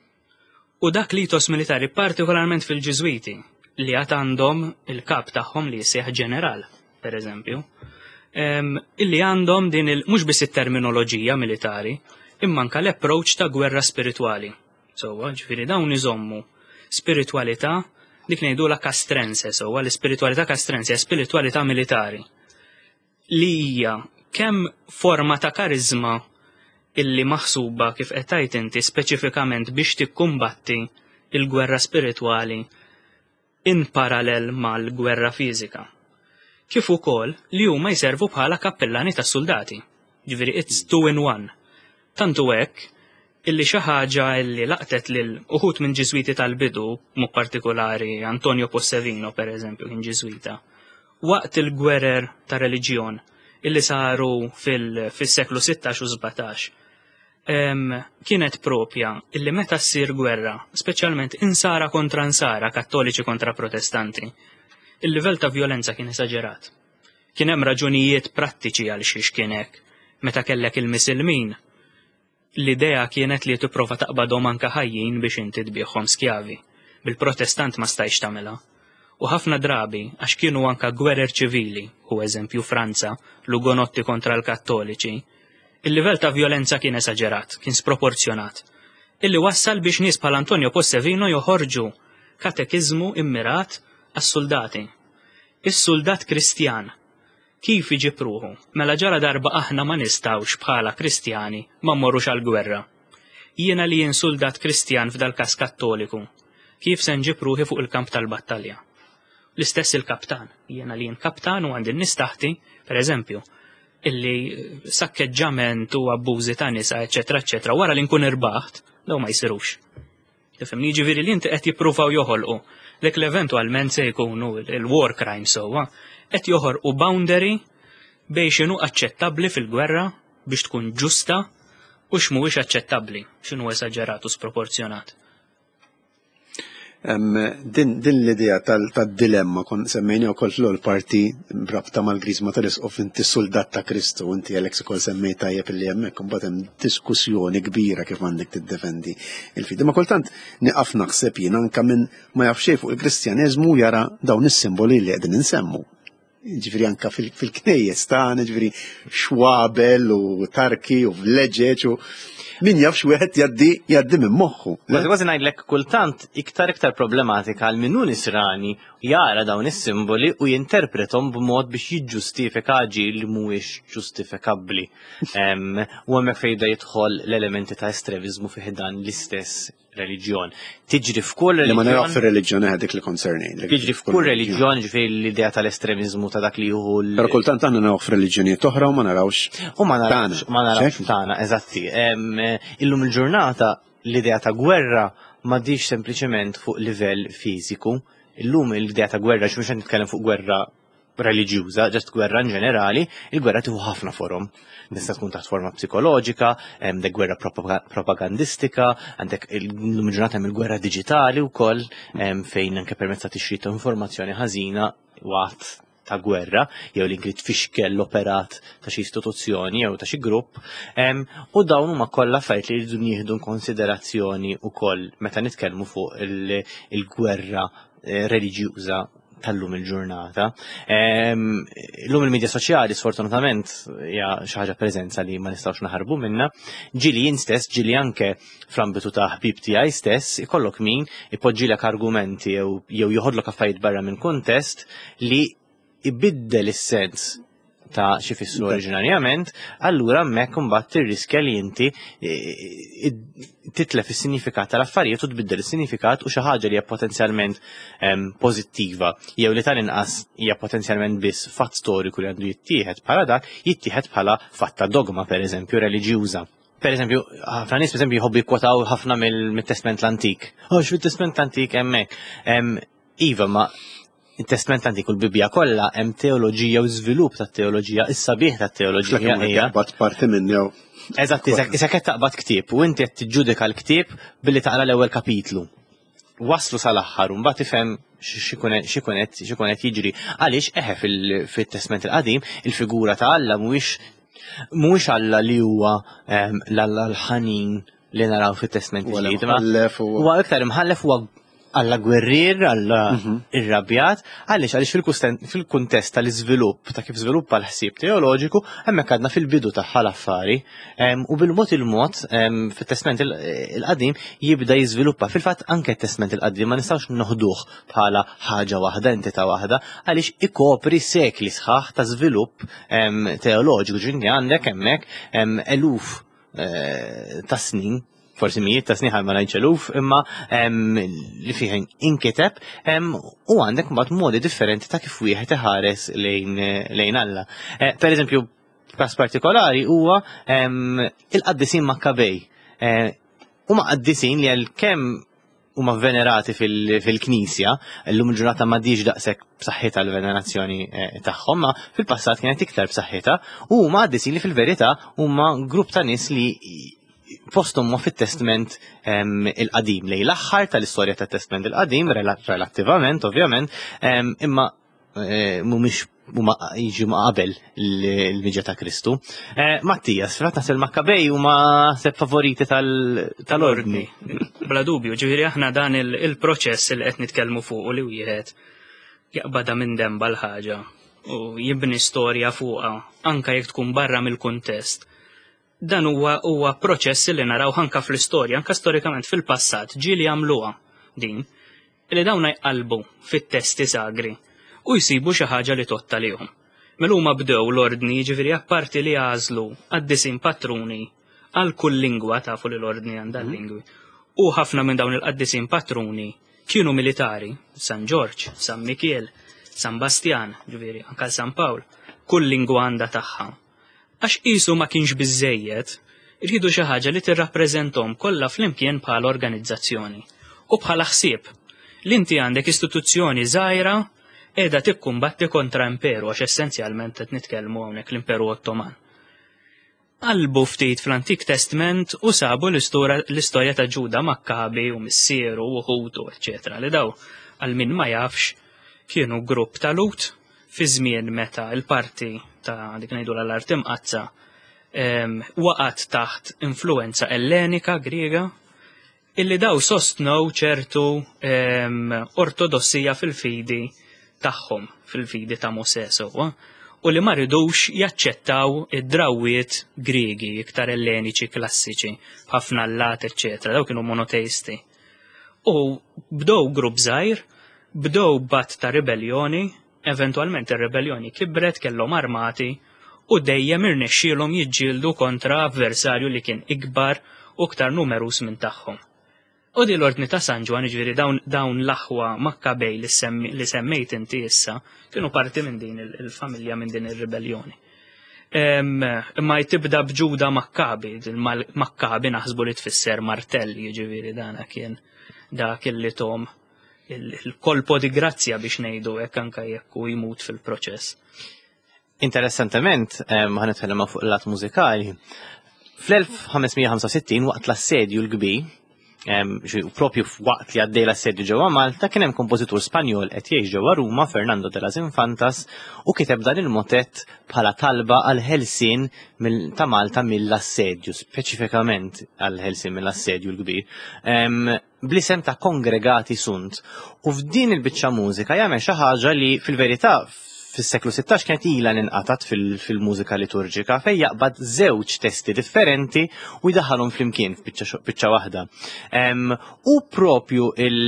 U dak litos militari partikolarment fil-Ġiżwiti li għad għandhom il-kap tagħhom li jsejħ ġeneral, per eżempju, illi għandhom din il mhux biss it-terminoloġija militari, imma anke l-approach ta' gwerra spiritwali. Sewwa, ġifieri dawn iżommu spiritwalità dik ngħidula castrense, sewwa l-ispiritwalità castrense hija spiritwalità militari li hija kemm forma ta' kariżma illi maħsuba kif qed tgħid inti speċifikament biex tikkumbatti il-gwerra spiritwali in parallel mal-gwerra fiżika. Kif ukoll li huma jservu bħala kappellani tas-soldati. Ġifieri it's two in one. Tantu hekk illi xi ħaġa illi laqtet lil uħud minn Ġiżwiti tal-bidu, mod partikolari Antonio Possevino pereżempju kien Ġiżwita, waqt il-gwerer ta' reliġjon illi saru fil-seklu sittax u sbatax, kienet propja illi meta ssir gwerra, speċjalment insara kontra insara, kattoliċi kontra protestanti, il-livell ta' violenza kien esaġerat. Kien hemm raġunijiet prattiċi għal xiex kien hekk. Meta kellek il-misilmin, l-idea kienet li tipprova taqbadhom anke ħajjin biex inti tbieħhom skjavi. Bil-protestant ma stajx tagħmilha. U ħafna drabi, għax kienu anka gwerer ċivili, u eżempju Franza, l-Ugonotti kontra l-Kattoliċi, il-livell ta' violenza kien esaġerat, kien sproporzjonat, illi wassal biex nies bħal Antonio Possevino joħorġu katekizmu immirat għas-soldati. Is-soldat Kristjan, kif iġib ruħu, mela ġara darba aħna ma nistawx bħala Kristjani ma mmorrux għall-gwerra. Jiena li jien soldat Kristjan f'dal-każ Kattoliku, kif se nġib ruħi fuq il-kamp tal-battalja. L-istess il-kaptan, jiena li jien kaptan u għandi nistaħti, per eżempju, illi sakkeġġament u abbużi ta' nisa, eċetera, eċetera, wara li nkun irbaħt, daw ma jsirux. Tifhimni, jiġifieri li inti qed jippruvaw joħolqu dik l-eventwalment se jkunu il-war crime sewwa, qed joħorqu boundary bejn x'inhu aċċettabbli fil-gwerra biex tkun ġusta u x'mhuwiex aċċettabbli, x'inhu esaġerat u sproporzjonat. Din l-idea tad-dilemma kon semmejni wkoll fl-ewwel parti brabta mal-Grisma tal-isqof inti soldat ta' Kristu, inti Alex ukoll semmej tajjeb illi hemmhekk imbagħad hemm diskussjoni kbira kif għandek tiddefendi il-fidi. Ma kultant nieqaf naħseb jien anke minn ma jaf xejn fuq il-Kristjaneżmu jara dawn is-simboli li qegħdin insemmu. Ġifieri anke fil-knejjes tagħna, ġifieri xwabel u tarki u vleġeġ u min jafx wieħed jaddi jaddi minn moħħu. Kważi kważi ngħidlek kultant iktar iktar problematika għal min hu nisrani jara dawn is-simboli u jinterpretom b'mod biex jiġġustifika ġil li mhuwiex ġustifikabbli. U hemmhekk fejn jidħol l-elementi ta' estremizmu fih dan l-istess reliġjon. Tiġri f'kull reliġjon. Li ma naraw fir-reliġjoni ħadik li koncerni. Tiġri f'kull reliġjon ġifieri l-idea tal-estremizmu ta' dak li jieħu l. Però kultant aħna naraw f'reliġjonijiet oħra u ma narawx. U ma narawx ma narawx tagħna, eżatti. Illum il-ġurnata l-idea ta' gwerra m'għaddix sempliċement fuq livell fiżiku. Illum l-idea ta' gwerra x'mhux qed nitkellem fuq gwerra reliġjuża, ġest gwerra in ġenerali, il-gwerra tieħu ħafna forom. Nista' tkun taħt forma psikoloġika, għandek gwerra propagandistika, għandek il-ġurnata hemm il-gwerra diġitali wkoll fejn anke permezz ta' tixrid ta' informazzjoni ħażina waqt ta' gwerra, jew li nkrid fixkel l-operat ta' xi istituzzjoni jew ta' xi grupp, u dawn huma kollha affarijiet li jridu nieħdu konsiderazzjoni wkoll meta nitkellmu fuq il-gwerra reliġjuża tal-lum il-ġurnata. L-lum il-medja soċjali sfortunatament hija xi ħaġa preżenza li ma nistgħux naħarbu minnha. Ġili jien stess, ġili anke fl-ambitu ta' ħbib tiegħi stess, ikollok min ipoġġilek argumenti jew joħodlok affarijiet barra minn kuntest li ibiddel is-sens ta' xi fissru oriġinarjament, allura hemmhekk imbagħad tirriskja li inti titlef is-sinifikat tal-affarijiet u tbiddel is-sinifikat u xi ħaġa li hija potenzjalment pożittiva jew li tal-inqas hija potenzjalment biss fatt storiku li għandu jittieħed bħala dak, jittieħed bħala fatt ta' dogma pereżempju reliġjuża. Per eżempju, ħafna nies pereżempju jħobbu jikwotaw ħafna mill-Testament l-Antik. Għax fit-Testament l-Antik hemmhekk. Iva, ma il-Testament Antik u l-Bibja kollha hemm teoloġija u żvilupp tat-teoloġija, is-sabiħ tat-teoloġija hija. Taqbad parti minn jew. Eżatt, isa qed taqbad ktieb u inti qed tiġġudika l-ktieb billi taqra l-ewwel kapitlu. Waslu sal-aħħar u mbagħad tifhem x'ikun qed jiġri. Għaliex eħe fit-Testament il-Qadim il-figura ta' Alla mhuwiex mhuwiex Alla li huwa l-Alla l-ħanin li naraw fit-Testament il-Ġdid. Huwa iktar imħallef huwa Alla gwerrier, alla irrabjat, għaliex għaliex fil-kuntest tal-iżvilupp ta' kif żviluppa l-ħsieb teoloġiku, hemmhekk għadna fil-bidu tagħha l-affari, u bil-mod il-mod fit-Testament il-Qadim jibda jiżviluppa. Fil-fatt anke t-Testament il-Qadim ma nistgħux noħduh bħala ħaġa waħda, entità waħda, għaliex ikopri sekli sħaħ ta' żvilupp teoloġiku. Ġinni għandek hemmhekk eluf ta' snin. Forsi mijiet ta' sniħal ma ngħidx imma li fih inkiteb u għandek mbagħad modi differenti ta' kif wieħed iħares lejn Alla. Pereżempju, każ partikolari huwa il-qaddisin Makkabej. Huma qaddisin li għalkemm huma venerati fil-Knisja, llum il-ġurnata m'għaddix daqshekk b'saħħitha l-venerazzjoni tagħhom, ma fil-passat kienet iktar b'saħħitha, u huma qaddisin li fil-verità huma grupp ta' nies li postom ma fit-Testament il-Qadim, lej l-aħħar tal-istorja tat-Testament il-Qadim, relattivament, ovvjament, imma mhumiex huma jiġu ma' qabel il-miġja ta' Kristu. Mattias, frat naħseb il-Makkabej huma sepp favoriti tal-ordni. Bla dubju, ġifieri aħna dan il-proċess li qed nitkellmu fuq u li wieħed jaqbada minn demba l-ħaġa u jibni storja fuqha anke jekk tkun barra mill-kuntest. Dan huwa huwa proċess li naraw anke fl-istorja, anke storikament fil-passat, ġieli jagħmluha din, li dawn jqalbu fit-testi sagri u jsibu xi ħaġa li totta lihom. Mela huma bdew l-ordni jiġifieri apparti li għażlu qaddisin patruni għal kull lingwa tafu li l-ordni għandha lingwi. U ħafna minn dawn il-qaddisin patruni kienu militari, San George, San Mikiel, San Bastian, ġifieri anke San Pawl, kull lingwa għandha tagħha. Għax qisu ma kienx biżejjed, irridu xi ħaġa li tirrappreżenthom kollha flimkien bħala organizzazzjoni. U bħala ħsieb li inti għandek istituzzjoni żgħira qiegħda tikkumbatti kontra imperu għax essenzjalment qed nitkellmu hawnhekk l-Imperu Ottoman. Qalbu ftit fl-Antik Testament u sabu l-istorja ta' Ġuda Makkabi u missieru u Ħutu, eċetera, li daw għal min ma jafx kienu grupp ta' Lut fi żmien meta l-parti ta' dik ngħidu l-art imqazza waqgħet taħt influenza ellenika Griega illi daw sostnew ċertu ortodossija fil-fidi tagħhom, fil-fidi ta' Mosè sewwa. u li ma ridux jaċċettaw id-drawwiet Griegi iktar elleniċi klassiċi, ħafna Allat, eċetera, daw kienu monoteisti. U bdow grupp żgħir, bdow bat ta' ribellioni, eventwalment ir-ribellioni kibret kellhom armati u dejjem irnexxielhom jiġġieldu kontra avversarju li kien ikbar u iktar numerus minn tagħhom. U di l-ordni ta' San Ġwan, ġifieri dawn, dawn l-aħwa Makkabej li, semmi, li semmejt inti issa, kienu parti minn din il-familja minn din ir-ribellioni. Imma jtibda b'Ġuda Makkabi, Makkabi naħsbu li tfisser martelli, ġifieri dana kien dak illi tom il-kolpo di grazzja biex ngħidu hekk anke jekk hu jmut fil-proċess. Interessantement, ħanitkellem fuq il-lat mużikali. fl-elf ħamesmija ħamsa u sittin waqt l-assedju l-kbir, propju waqt li għaddej l-assedju ġewwa Malta, kien hemm kompożitur Spanjol qed jgħix ġewwa Ruma, Fernando de las Infantas, u kiteb dan il-motett bħala talba għal ħelsien ta' Malta mill-assedju, speċifikament għal ħelsien mill-assedju l-kbir, blisem ta' Kongregati Sunt. U f'din il-biċċa mużika jagħmel xi ħaġa li fil-verità fis-seklu sittax kienet ilha ninqatat fil-mużika liturġika fejn jaqbad żewġ testi differenti u jdaħħalhom flimkien f'biċċa waħda. U propju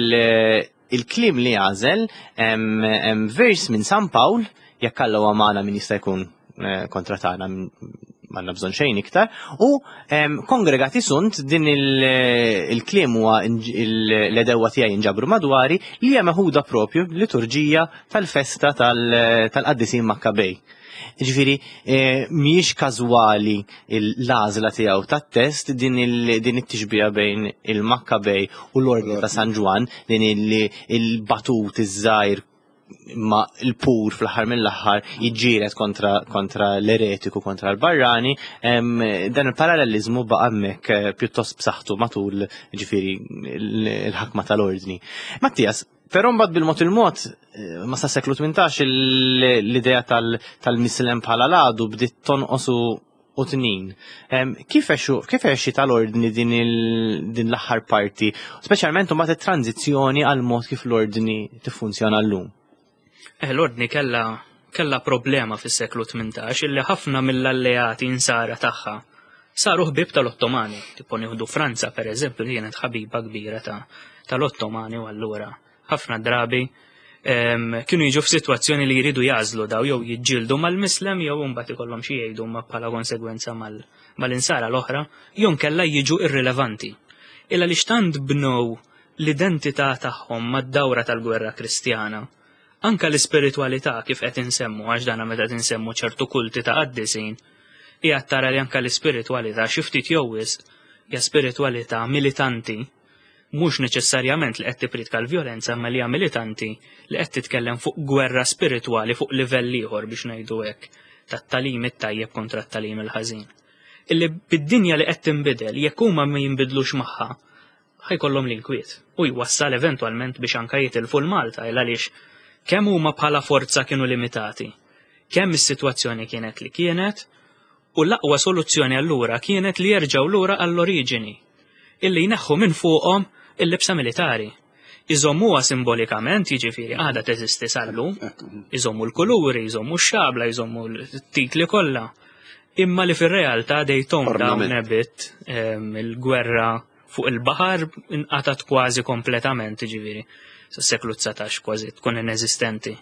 il-kliem li għażel hemm vers minn San Pawl, jekk Alla magħna min jista' jkun kontra tagħna m'għandna bżonn xejn iktar, u Kongregati Sunt din il-kliem huwa l-edewwa tiegħi inġabru madwari li hija meħuda propju liturġija tal-festa tal-Qaddisin Makkabej. Ġifieri mhijiex każwali l-għażla tiegħu tat-test din it-tixbiha bejn il-Makkabej u l-Ordni ta' San Ġwan, din il-batut iż-żgħir ma il-pur fl-aħħar mill-aħħar jiġġieled kontra, kontra l-eretiku, kontra l-barrani, dan il-parallelizmu baqa' hemmhekk pjuttost b'saħħtu matul ġifieri l-ħakma tal-ordni. Mattias, però mbagħad bil-mod il-mod ma sa seklu tmintax l-idea tal-mislem bħala ladu bdiet tonqos u tnin. Kif għexxi tal-ordni din l-aħħar parti, speċjalment mbagħad it-tranzizzjoni għal mod kif l-ordni tiffunzjona llum? L-ordni kella kella problema fis-seklu tmintax illi ħafna mill-alleati insara tagħha saru ħbieb tal-Ottomani. Tipo nieħdu Franza pereżempju li kienet ħabiba kbira tal-Ottomani u allura ħafna drabi kienu jiġu f'sitwazzjoni li jridu jażlu daw jew jiġġieldu mal-Mislem jew mbagħad ikollhom xi jgħidu ma bħala konsegwenza mal-insara l-oħra jew nkella jiġu irrilevanti. Illa li xtant bnew l-identità tagħhom mad-dawra tal-gwerra Kristjana. Anka l-ispiritualità kif qed insemmu għax dana meta tinsemmu ċertu kulti ta' qaddisin, hija tara li anka l-ispiritualità xi ftit jowwis hija spiritualità militanti, mhux neċessarjament li qed tipritka l-vjolenza imma li hija militanti li qed titkellem fuq gwerra spiritwali fuq livell ieħor biex ngħidu hekk tat-talim it-tajjeb kontra t-talim il-ħażin. Illi bid-dinja li qed tinbidel jekk huma ma jinbidlux magħha ħajkollhom l-inkwiet u jwassal eventwalment biex anke jitilfu l-Malta il għaliex kemm huma bħala forza kienu limitati, kemm is-sitwazzjoni kienet li kienet, u l-aqwa soluzzjoni allura kienet li jerġgħu lura għall-oriġini, illi jneħħu minn fuqhom il-libsa militari. Iżommuha simbolikament, jiġifieri għadha teżisti sallum, iżommu l-kuluri, iżommu x-xabla, iżommu l-titli kollha. Imma li fir-realtà dejthom dawn nebit il-gwerra fuq il-baħar inqatat kważi kompletament, jiġifieri. S-seklu tsatax kważi tkun ineżistenti.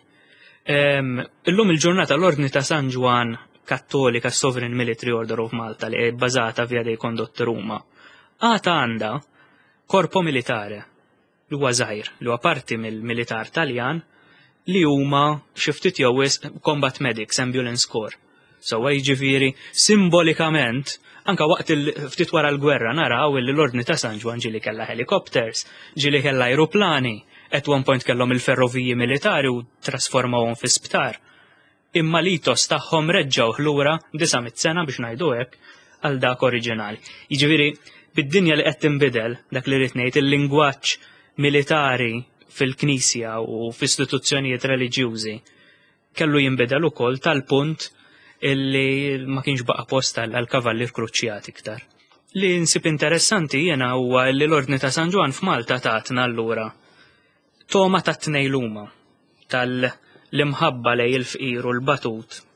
Illum il-ġurnata l-Ordni ta' San Ġwan Kattolika Sovereign Military Order of Malta li è bbażata via dei Condotti Ruma, għata għandha korpo militare li huwa żgħir, li huwa parti mill-militar Taljan li huma xi ftit jowwis Combat Medics, Ambulance Corps. Sewwa jiġifieri simbolikament anka waqt il-ftit wara l-gwerra naraw li l-Ordni ta' San Ġwan ġieli kellha helikopters, ġieli kellha ajruplani, at one point kellhom il-ferroviji militari u trasformawhom fi sptar. Imma l-itos tagħhom reġgħu lura disamit sena biex ngħidu hekk għal dak oriġinali. Jiġifieri bid-dinja li qed tinbidel dak li rid ngħid il-lingwaġġ militari fil-Knisja u f'istituzzjonijiet reliġjużi kellu jinbidel ukoll tal-punt illi ma kienx baqa' post għall-kavallir kruċjati iktar. Li nsib interessanti jiena huwa li l-Ordni ta' San Ġwan f'Malta tatna allura toma ta' tnejluma tal-imħabba lej il-fqir u l-batut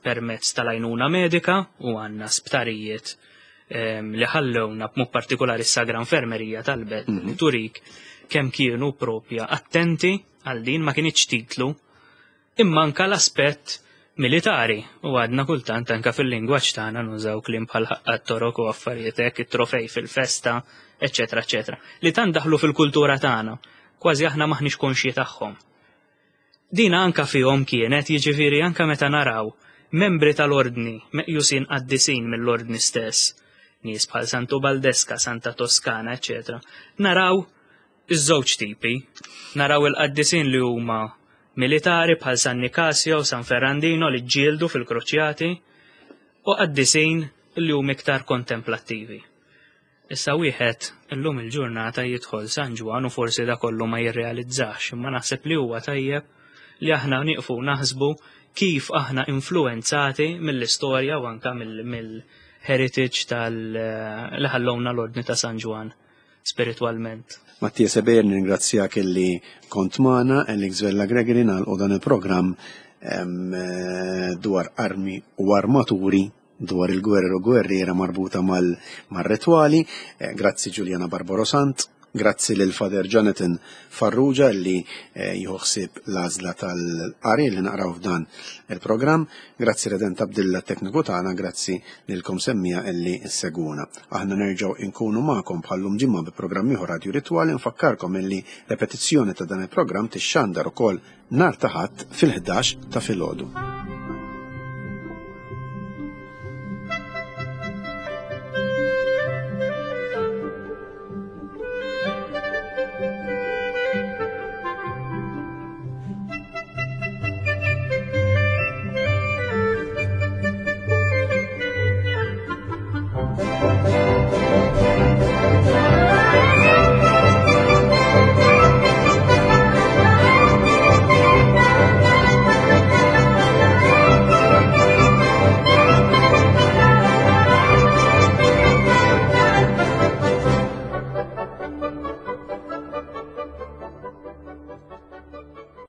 permezz tal-għajnuna medika u għandna sptarijiet li ħallewna b'mod partikolari s-sagra infermerija tal-bed li turik kemm kienu propja attenti għal din ma kienx titlu imma anke l-aspett militari u għadna kultant anke fil-lingwaġġ tagħna nużaw kliem bħal ħaqqat torok u affarijiet hekk it-trofej fil-festa, eċetera, eċetera. Li tant daħlu fil-kultura tagħna, kważi aħna maħniex konxji tagħhom. Dina anke fihom kienet jiġifieri anke meta naraw membri tal-ordni meqjusin qaddisin mill-ordni stess, nies bħal Santu Baldeska, Santa Toskana, eċetera. Naraw iż-żewġ tipi, naraw il-qaddisin li huma militari bħal San Nicasio u San Ferrandino li ġieldu fil-Kruċjati u qaddisin li huma iktar kontemplattivi. Issa wieħed illum il-ġurnata jidħol San Ġwan u forsi da kollu ma jirrealizzax, imma naħseb li huwa tajjeb li aħna nieqfu naħsbu kif aħna influenzati mill-istorja u anke mill-heritage tal-li ħallowna l-ordni ta' San Ġwan spiritualment. Mattia Seber, ningrazzjak illi kont magħna Elik Zvella Gregory nagħlqu dan il-programm dwar armi u armaturi dwar il-gwerra u gwerriera marbuta mal-rituali. Grazzi Giuliana Barbarosant, grazzi lil Fader Jonathan Farrugia li jħossib l-għażla tal-qari li naqraw f'dan il-programm. Grazzi Redent Abdilla tekniku tagħna, grazzi lilkom semmija illi seguna. Aħna nerġgħu inkunu magħkom bħallum ġimma bi programm ieħor Radju Ritwali, nfakkarkom illi repetizzjoni ta' dan il-programm tixxandar ukoll nhar ta' Ħadd fil-ħdax ta' filgħodu. Thank you.